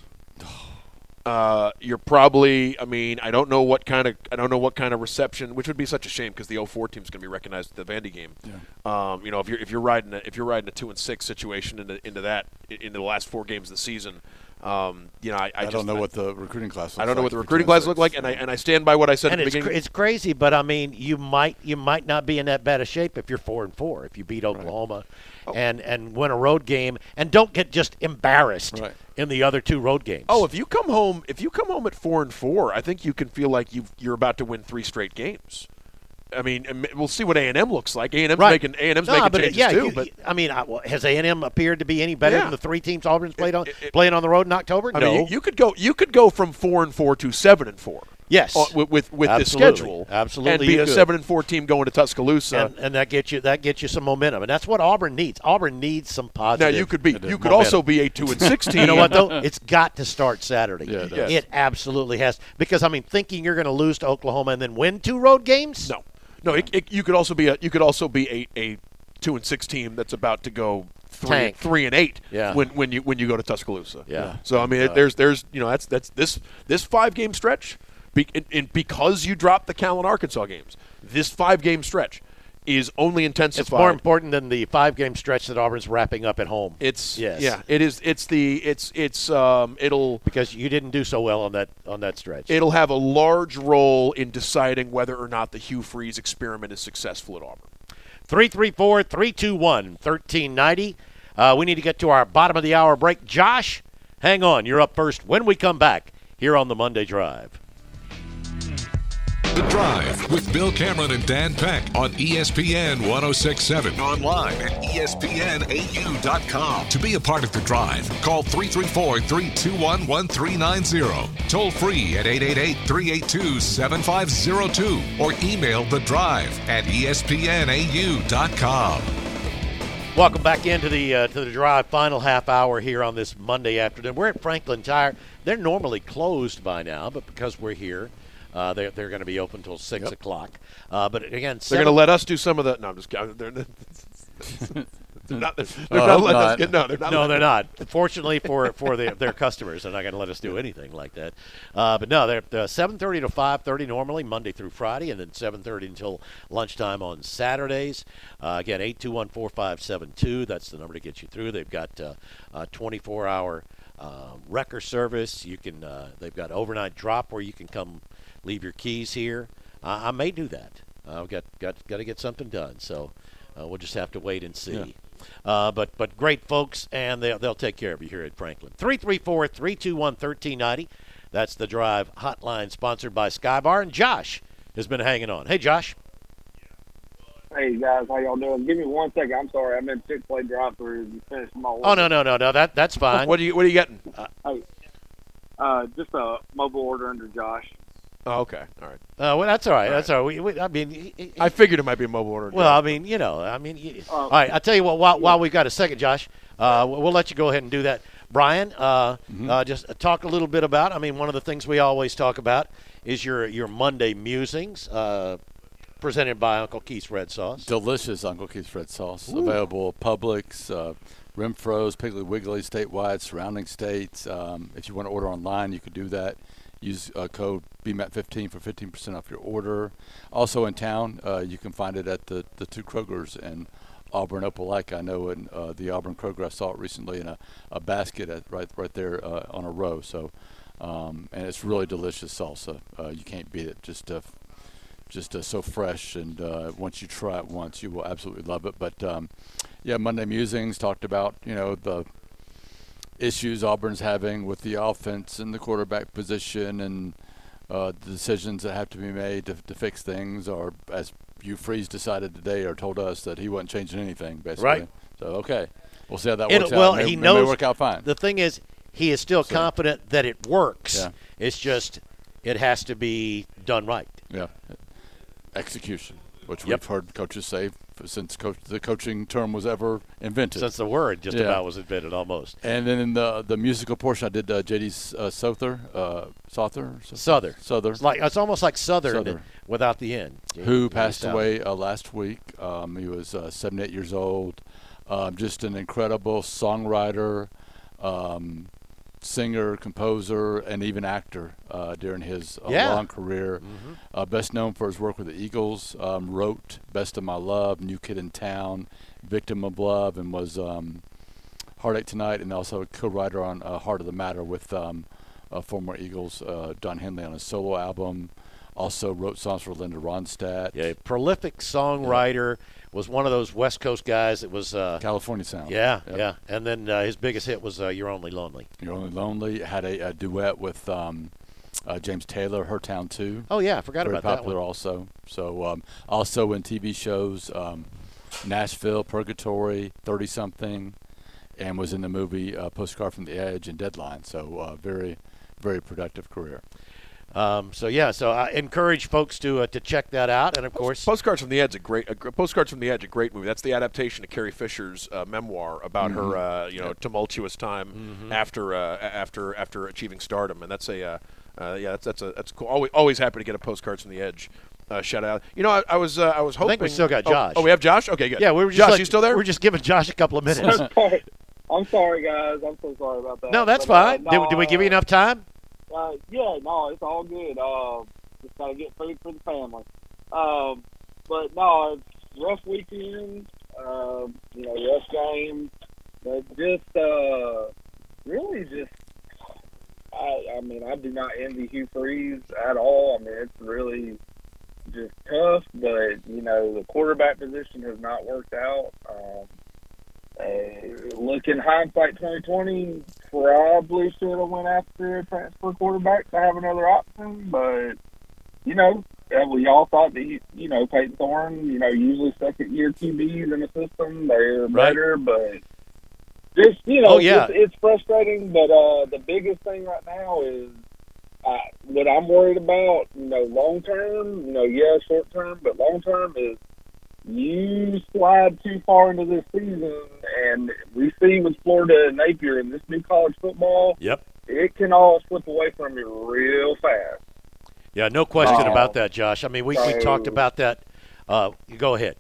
uh, you're probably. I mean, I don't know what kind of I don't know what kind of reception, which would be such a shame because the oh four team's going to be recognized at the Vandy game. Yeah. Um, you know, if you're if you're riding a, if you're riding a two and six situation into into that into the last four games of the season. Um, you know, I, I, I just, don't know I, what the recruiting class looks I don't know like what the for recruiting two and class look six. like, and I and I stand by what I said And at the it's, beginning. cra- it's crazy, but I mean, you might you might not be in that bad a shape if you're four and four. If you beat Oklahoma, Oh. and and win a road game, and don't get just embarrassed Right. in the other two road games. Oh, if you come home, if you come home at four and four, I think you can feel like you you're about to win three straight games. I mean, and we'll see what A and M looks like. A and M's Right. making A and M's No, making but, changes yeah, too. you- but I mean, I, well, has A and M appeared to be any better Yeah. than the three teams Auburn's played on It- it- playing on the road in October? I no. mean, you, you could go you could go from four and four to seven and four. Yes. uh, with with, with this Absolutely. schedule, Absolutely and be you a could. seven and four team going to Tuscaloosa. and, and that gets you that gets you some momentum, and that's what Auburn needs. Auburn needs some now positive. you could be you momentum. could also be a two and six team. You know what though? It's got to start Saturday. Yeah, it does. It absolutely has, because I mean, thinking you're going to lose to Oklahoma and then win two road games? No, no. It, it, you could also be a you could also be a, a two and six team that's about to go three, Tank. three and eight. Yeah. When when you when you go to Tuscaloosa. Yeah. So I mean, it, there's there's you know that's that's this this five game stretch, be, and, and because you dropped the Cal and Arkansas games, this five game stretch is only intensified. It's more important than the five-game stretch that Auburn's wrapping up at home. It's yes, yeah. It is. It's the. It's it's. Um. It'll because you didn't do so well on that on that stretch. it'll have a large role in deciding whether or not the Hugh Freeze experiment is successful at Auburn. three three four, three two one, one three nine zero. Uh, we need to get to our bottom of the hour break. Josh, hang on. You're up first when we come back here on the Monday Drive. The Drive with Bill Cameron and Dan Peck on E S P N one oh six point seven. Online at E S P N A U dot com. To be a part of The Drive, call three three four, three two one, one three nine zero. Toll free at eight eight eight, three eight two, seven five zero two. Or email The Drive at E S P N A U dot com. Welcome back into the uh, to the Drive final half hour here on this Monday afternoon. We're at Franklin Tire. They're normally closed by now, but because we're here, uh, they're they're going to be open until six Yep. o'clock. Uh, but again, They're going to let us do some of the. No, I'm just kidding. They're, they're not. They're Oh, not letting us not. get. No, they're not. No, letting- they're not. Fortunately for for the, their customers, they're not going to let us do anything like that. Uh, but no, they're uh, seven thirty to five thirty normally, Monday through Friday, and then seven thirty until lunchtime on Saturdays. Uh, again, eight two one, four five seven two. That's the number to get you through. They've got uh, a twenty-four hour uh, wrecker service. You can. Uh, they've got overnight drop where you can come leave your keys here. Uh, I may do that. I've got got got to get something done. So uh, we'll just have to wait and see. Yeah. Uh, but but great folks, and they'll, they'll take care of you here at Franklin. three three four, three two one, one three nine zero. That's the Drive hotline sponsored by Skybar. And Josh has been hanging on. Hey, Josh. Hey, guys, how y'all doing? Give me one second. I'm sorry. I'm in Chick-fil-A drive-thru. You finished my order. Oh, no, no, no, no. That, that's fine. What are you What are you getting? Uh, Hey, uh, just a mobile order under Josh. Oh, okay. All right. Uh, well, that's all right. That's all right. We, we, I mean, he- he- I figured it might be a mobile order. well, I mean, you know, I mean, you, Uh, all right. I'll tell you what. While, while we've got a second, Josh, uh, we'll we'll let you go ahead and do that. Brian, uh, uh, just talk a little bit about. I mean, one of the things we always talk about is your your Monday musings, uh, presented by Uncle Keith's Red Sauce. Delicious Uncle Keith's Red Sauce. Ooh. Available at Publix, uh, Renfro's, Piggly Wiggly, statewide, surrounding states. Um, if you want to order online, you could do that. use uh, code B M A T fifteen for fifteen percent off your order. Also in town, uh, you can find it at the, the two Krogers in Auburn, Opelika. I know in uh, the Auburn Kroger, I saw it recently in a, a basket at, right right there uh, on a row. So, um, and it's really delicious salsa. Uh, you can't beat it. Just uh, just uh, so fresh, and uh, once you try it once, you will absolutely love it. But um, yeah, Monday Musings talked about, you know, the issues Auburn's having with the offense and the quarterback position, and uh, the decisions that have to be made to, to fix things, or as Hugh Freeze decided today, or told us that he wasn't changing anything, basically. Right. So, okay, we'll see how that It- works well, out. Maybe, he maybe knows it'll work out fine. The thing is, he is still So- confident that it works. Yeah. It's just it has to be done right. Yeah. Execution, which Yep. we've heard coaches say f- since coach, the coaching term was ever invented. Since the word just Yeah. about was invented, almost. And then in the the musical portion, I did uh, J D uh, Souther, uh, Souther, Souther. Souther. It's like it's almost like Southern Souther. without the end. Who Yeah, passed Souther. away uh, last week. Um, he was uh, seventy-eight years old. Um, just an incredible songwriter, um, singer, composer, and even actor uh, during his uh, Yeah. long career. Mhm. Uh, best known for his work with the Eagles. Um, wrote "Best of My Love," "New Kid in Town," "Victim of Love," and was um, "Heartache Tonight," and also a co-writer on uh, "Heart of the Matter" with um, uh, former Eagles uh, Don Henley on a solo album. Also wrote songs for Linda Ronstadt. Yeah, prolific songwriter. Was one of those West Coast guys that was uh, California Sound. Yeah, Yep. yeah. And then uh, his biggest hit was uh, "You're Only Lonely." You're Only Lonely. Had a, a duet with um, uh, James Taylor, Her Town too. Oh, yeah, I forgot Very about that popular one. also. So um, also in T V shows, um, Nashville, Purgatory, thirty something, and was in the movie uh, Postcard from the Edge and Deadline. So uh, very, very productive career. Um, so yeah, so I encourage folks to uh, to check that out, and of course, Postcards from the Edge, a great. A, gr- Postcards from the Edge, a great movie. That's the adaptation of Carrie Fisher's uh, memoir about her, Mhm. uh, you know, Yep. tumultuous time Mhm. after uh, a- after after achieving stardom, and that's a uh, uh, yeah, that's that's a that's cool. Always always happy to get a Postcards from the Edge uh, shout out. You know, I, I was uh, I was I hoping. think we still got oh, Josh. Oh, we have Josh. Okay, good. Yeah, we were just Josh. like- you still there? We're just giving Josh a couple of minutes. I'm sorry. I'm sorry, guys. I'm so sorry about that. No, that's But, uh, fine. Did, did we give you enough time? Uh, yeah, no, it's all good. Uh, just gotta get food for the family. Um, but no, it's rough weekend. Uh, you know, rough game. But just uh, really, just I, I mean, I do not envy Hugh Freeze at all. I mean, it's really just tough. But you know, the quarterback position has not worked out. Um, Uh, look in hindsight, twenty twenty probably should have went after a transfer quarterback to have another option. But you know, uh, we all thought that you know Peyton Thorne, you know, usually second year Q Bs in the system, they're Right. better. But just you know, Oh, yeah. it's, it's frustrating. But uh, the biggest thing right now is uh, what I'm worried about. You know, long term. You know, yeah, short term, but long term is. You slide too far into this season, and we see with Florida and Napier in this new college football, Yep. it can all slip away from you real fast. Yeah, no question Uh, about that, Josh. I mean, we, we so- talked about that. Uh, you go ahead.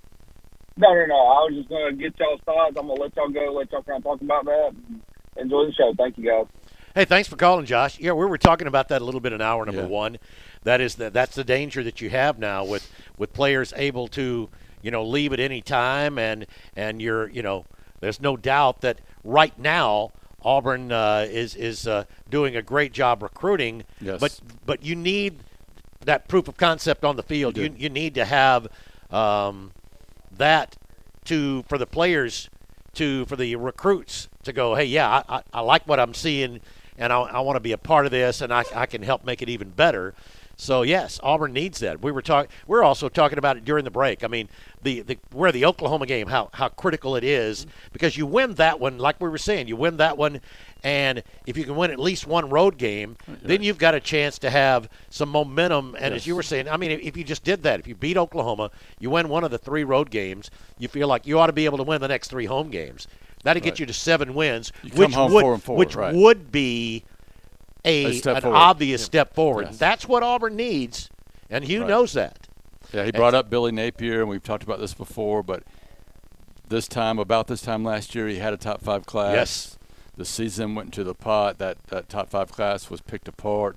No, no, no. I was just going to get y'all's thoughts. I'm going to let y'all go, let y'all kind of talk about that. Enjoy the show. Thank you, guys. Hey, thanks for calling, Josh. Yeah, we were talking about that a little bit in hour number Yeah. one. That is the, that's the danger that you have now with, with players able to, you know, leave at any time, and and you're, you know, there's no doubt that right now Auburn uh, is is uh, doing a great job recruiting. Yes. But but you need that proof of concept on the field. You You do. you need to have um, that to for the players to for the recruits to go, hey, yeah, I, I, I like what I'm seeing, and I, I want to be a part of this, and I, I can help make it even better. So yes, Auburn needs that. We were talking. We're also talking about it during the break. I mean, the, the where the Oklahoma game, how how critical it is, because you win that one, like we were saying, you win that one, and if you can win at least one road game, then you've got a chance to have some momentum. And as Yes. you were saying, I mean, if you just did that, if you beat Oklahoma, you win one of the three road games, you feel like you ought to be able to win the next three home games. That'd get Right. you to seven wins, You come which home would four and four, which right. would be a, A step an forward. obvious Yeah. step forward. Yes. That's what Auburn needs, and Hugh Right. knows that. Yeah, he brought up Billy Napier, and we've talked about this before, but this time, about this time last year, he had a top five class. Yes. The season went into the pot. That, that top five class was picked apart,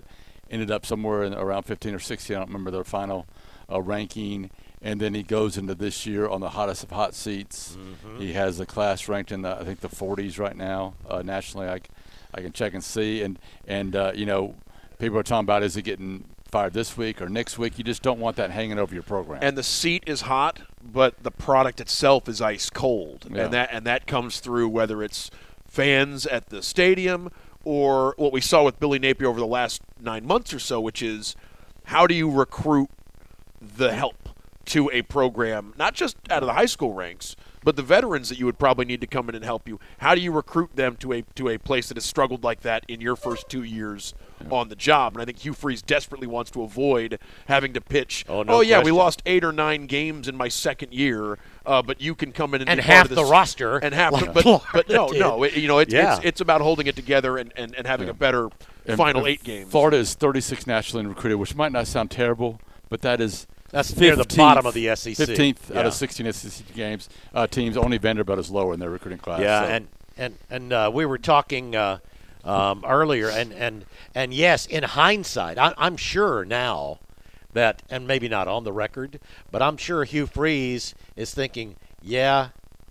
ended up somewhere in around fifteen or sixteen. I don't remember their final uh, ranking. And then he goes into this year on the hottest of hot seats. Mm-hmm. He has the class ranked in the I think the forties right now uh, nationally. I, I can check and see. And and uh, you know, people are talking about is he getting fired this week or next week? You just don't want that hanging over your program. And the seat is hot, but the product itself is ice cold, Yeah. and that and that comes through whether it's fans at the stadium or what we saw with Billy Napier over the last nine months or so, which is how do you recruit the help to a program, not just out of the high school ranks, but the veterans that you would probably need to come in and help you. How do you recruit them to a to a place that has struggled like that in your first two years yeah. on the job? And I think Hugh Freeze desperately wants to avoid having to pitch, oh, no oh yeah, question. we lost eight or nine games in my second year, uh, but you can come in and, and be half part of this, the roster. And half like the, but, but no, did. no, it, you know, it, yeah. it's, it's about holding it together and, and, and having yeah. a better and, final and eight games. Florida is thirty-six nationally recruited, which might not sound terrible, but that is That's near the bottom of the S E C. fifteenth yeah. out of sixteen S E C games uh, teams. Only Vanderbilt is lower in their recruiting class. Yeah, so. and and and uh, we were talking uh, um, earlier, and, and and yes, in hindsight, I, I'm sure now that, and maybe not on the record, but I'm sure Hugh Freeze is thinking, yeah,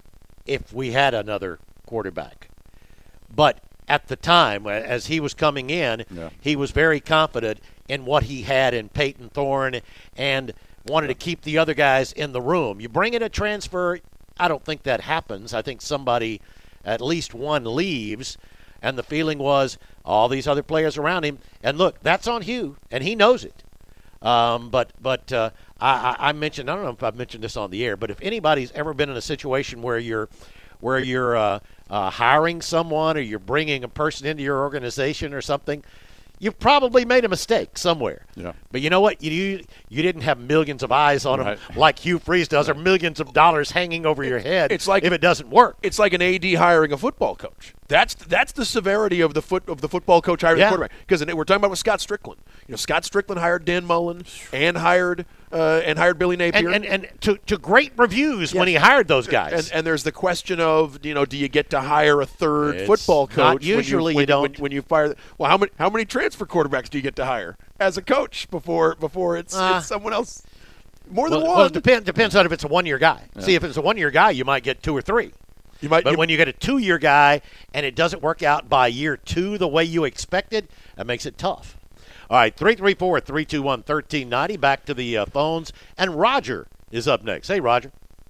if we had another quarterback, but at the time, as he was coming in, yeah. he was very confident in what he had in Peyton Thorne and wanted to keep the other guys in the room. You bring in a transfer, I don't think that happens. I think somebody, at least one, leaves, and the feeling was all these other players around him. And look, that's on Hugh, and he knows it. Um, but but uh, I, I mentioned, I don't know if I've mentioned this on the air, but if anybody's ever been in a situation where you're where you're uh, uh, hiring someone or you're bringing a person into your organization or something, you've probably made a mistake somewhere. Yeah. But you know what? You you didn't have millions of eyes on right. them like Hugh Freeze does, or millions of dollars hanging over your head. It's like if it doesn't work. It's like an A D hiring a football coach. That's that's the severity of the foot of the football coach hiring Yeah. the quarterback. Because we're talking about with Scott Strickland. You know, Scott Strickland hired Dan Mullen and hired uh, and hired Billy Napier, and and, and to, to great reviews yes. when he hired those guys. And, and there's the question of, you know, do you get to hire a third it's football coach? Not usually when you, you don't. When, when you fire. Well, how many how many transfer quarterbacks do you get to hire as a coach before before it's, uh, it's someone else? More than well, one. Well, it depends depends on if it's a one year guy. Yeah. See, if it's a one year guy, you might get two or three. You might, but you, when you get a two year guy and it doesn't work out by year two the way you expected, that makes it tough. All right, three three four, three two one, one three nine zero. Back to the uh, phones. And Roger is up next. Hey, Roger.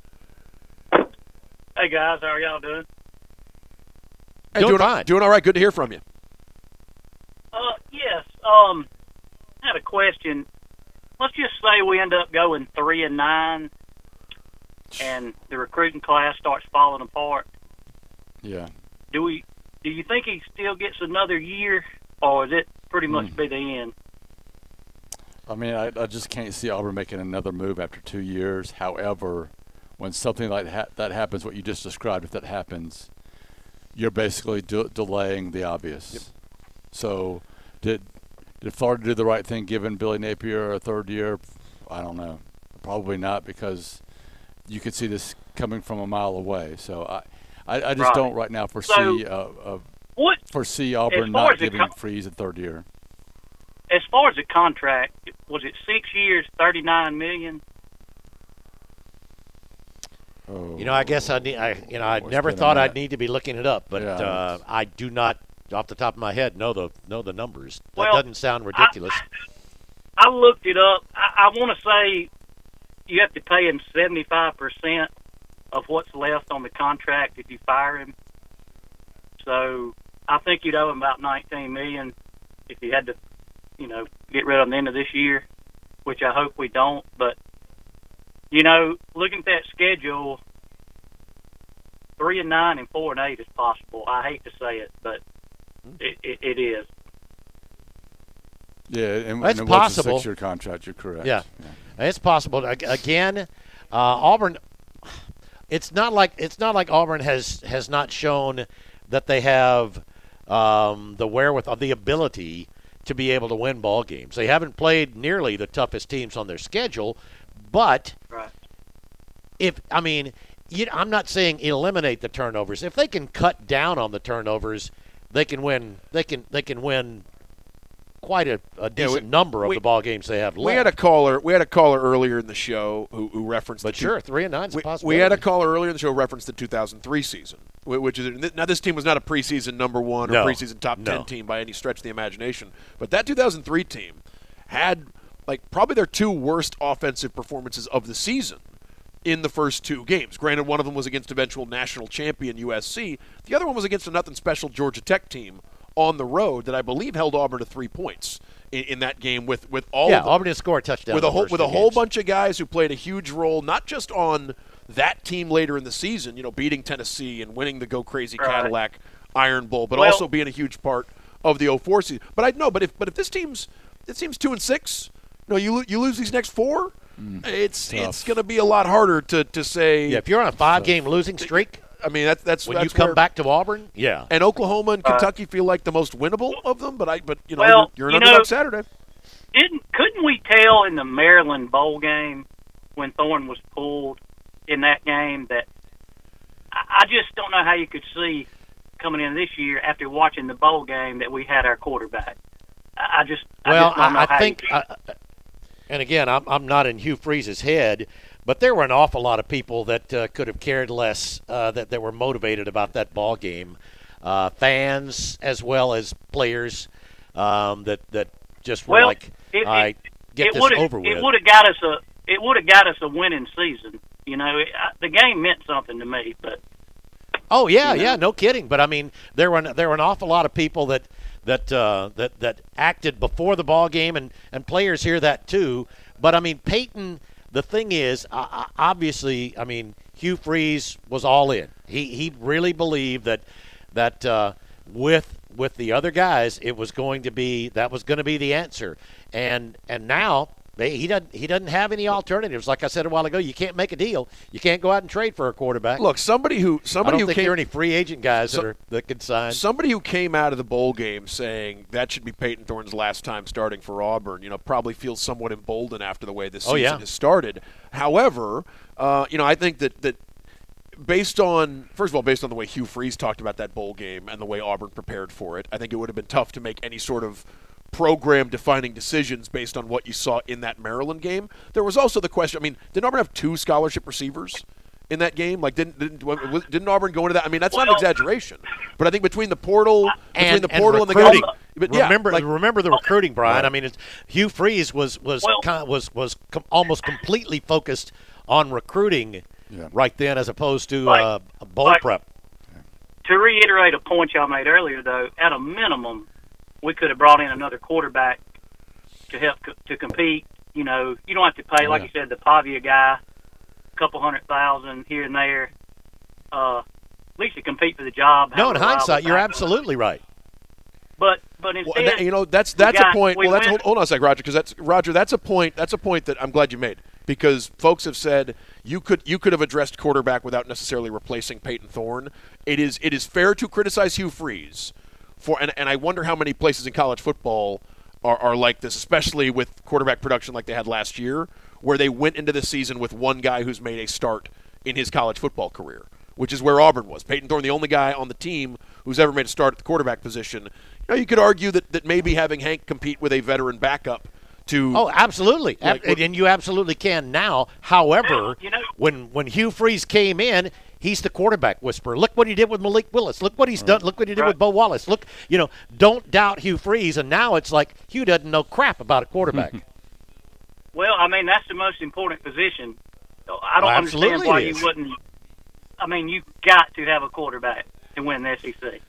Hey, guys. How are y'all doing? Hey, doing, doing fine. Doing all right. Good to hear from you. Uh, yes. Um, I had a question. Let's just say we end up going three and nine, and the recruiting class starts falling apart. Yeah. Do we? Do you think he still gets another year, or is it pretty much Mm. be the end? I mean, I, I just can't see Auburn making another move after two years. However, when something like ha- that happens, what you just described, if that happens, you're basically de- delaying the obvious. Yep. So did did Florida do the right thing giving Billy Napier a third year? I don't know. Probably not, because you could see this coming from a mile away. So I, I, I just Right. don't right now foresee So, uh, uh, what, foresee as Auburn far not as the giving co- Freeze a third year. As far as the contract, was it six years, thirty-nine million? Oh, You know, I guess I need. I you know, I what's never been thought on I'd that? need to be looking it up, but Yeah, uh, I do not, off the top of my head, know the know the numbers. That Well, doesn't sound ridiculous. I looked it up. I, I want to say you have to pay him seventy-five percent of what's left on the contract if you fire him. So I think you'd owe him about nineteen million dollars if you had to, you know, get rid of him at the end of this year, which I hope we don't. But, you know, looking at that schedule, three and nine and four and eight is possible. I hate to say it, but it, it, it is. Yeah, and, That's and it was possible. a six-year contract. You're correct. Yeah, it's possible. Ag- Again, uh, Auburn. It's not like it's not like Auburn has has not shown that they have um, the wherewithal, the ability to be able to win ball games. They haven't played nearly the toughest teams on their schedule, but Right. if I mean, you, I'm not saying eliminate the turnovers. If they can cut down on the turnovers, they can win. They can they can win quite a, a decent we, number of we, the ball games they have left. We had a caller. We had a caller earlier in the show who, who referenced. But the sure, two, three and nine is a we, possibility. We had a caller earlier in the show referenced the two thousand three season, which is now this team was not a preseason number one or no. preseason top no. ten team by any stretch of the imagination. But that two thousand three team had like probably their two worst offensive performances of the season in the first two games. Granted, one of them was against eventual national champion U S C. The other one was against a nothing special Georgia Tech team on the road that I believe held Auburn to three points in, in that game with, with all yeah, of them. Auburn didn't score a touchdown with a whole with a whole games. bunch of guys who played a huge role, not just on that team later in the season, you know, beating Tennessee and winning the Go Crazy right. Cadillac Iron Bowl, but well, also being a huge part of the oh four season. But I know, but if but if this team's it seems two and six, no, you lo- you lose these next four. Mm, it's tough. it's going to be a lot harder to, to say. Yeah, if you're on a five-game losing streak, I mean that's that's when that's you come where, back to Auburn, yeah. And Oklahoma and Uh, Kentucky feel like the most winnable of them. But I but you know well, you're, you're an you underdog know, Saturday. Didn't couldn't we tell in the Maryland bowl game when Thorne was pulled in that game that I, I just don't know how you could see coming in this year after watching the bowl game that we had our quarterback. I, I just well, I, just don't know I, how I think. you could, I, and again, I'm I'm not in Hugh Freeze's head, but there were an awful lot of people that uh, could have cared less, uh, that that were motivated about that ball game, uh, fans as well as players, um, that that just were well, like, it, all right, get it this would've- over with. It would have got us a it would have got us a winning season. You know, it, I, the game meant something to me, but. Oh yeah, you know. yeah, no kidding. But I mean, there were there were an awful lot of people that that uh, that that acted before the ball game, and, and players hear that too. But I mean, Peyton. The thing is, uh, obviously, I mean, Hugh Freeze was all in. He he really believed that that uh, with with the other guys, it was going to be that was going to be the answer. And and now. They, he doesn't. He doesn't have any alternatives. Like I said a while ago, you can't make a deal. You can't go out and trade for a quarterback. Look, somebody who somebody I don't who think came, there are any free agent guys so, that are that can sign. Somebody who came out of the bowl game saying that should be Peyton Thorne's last time starting for Auburn, you know, probably feels somewhat emboldened after the way this Oh, season yeah. has started. However, uh, you know, I think that that based on first of all, based on the way Hugh Freeze talked about that bowl game and the way Auburn prepared for it, I think it would have been tough to make any sort of program-defining decisions based on what you saw in that Maryland game. There was also the question, I mean, did Auburn have two scholarship receivers in that game? Like, didn't didn't, didn't Auburn go into that? I mean, that's well, not an exaggeration. But I think between the portal, and, between the and portal and, recruiting. the guys, but yeah, remember, like, remember the recruiting, Brian. Right. I mean, it's, Hugh Freeze was was Well, kind of, was was com- almost completely focused on recruiting Yeah. right then, as opposed to Like- uh, bowl like- prep. To reiterate a point y'all made earlier, though, at a minimum, we could have brought in another quarterback to help co- to compete. You know, you don't have to pay, like Yeah. you said, the Pavia guy, a couple hundred thousand here and there. Uh, at least to compete for the job. No, have in a reliable hindsight, you're backup. absolutely right. But but Well, instead, and that, you know, that's that's got- a point. we Well, that's went- hold, hold on a sec, Roger, because that's Roger. That's a point. That's a point that I'm glad you made because folks have said you could you could have addressed quarterback without necessarily replacing Peyton Thorne. It is it is fair to criticize Hugh Freeze for, and and I wonder how many places in college football are, are like this, especially with quarterback production like they had last year, where they went into the season with one guy who's made a start in his college football career, which is where Auburn was. Peyton Thorne, the only guy on the team who's ever made a start at the quarterback position. You know, you could argue that, that maybe having Hank compete with a veteran backup to Oh, absolutely, Like, Ab- and you absolutely can now. However, you know- when when Hugh Freeze came in, he's the quarterback whisperer. Look what he did with Malik Willis. Look what he's done. Look what he did with Bo Wallace. Look, you know, don't doubt Hugh Freeze. And now it's like Hugh doesn't know crap about a quarterback. well, I mean, that's the most important position. I don't Well, understand absolutely why it you is. wouldn't. I mean, you've got to have a quarterback to win the S E C.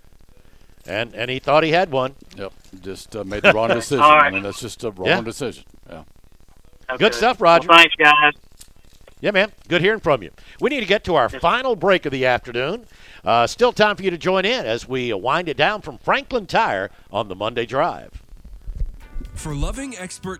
and and he thought he had one. Yep. Just uh, made the wrong decision. All right. I mean, that's just a wrong Yeah. decision. Yeah. Good stuff, Roger. Well, thanks, guys. Yeah, man. Good hearing from you. We need to get to our final break of the afternoon. Uh, still time for you to join in as we wind it down from Franklin Tire on the Monday Drive. For loving expert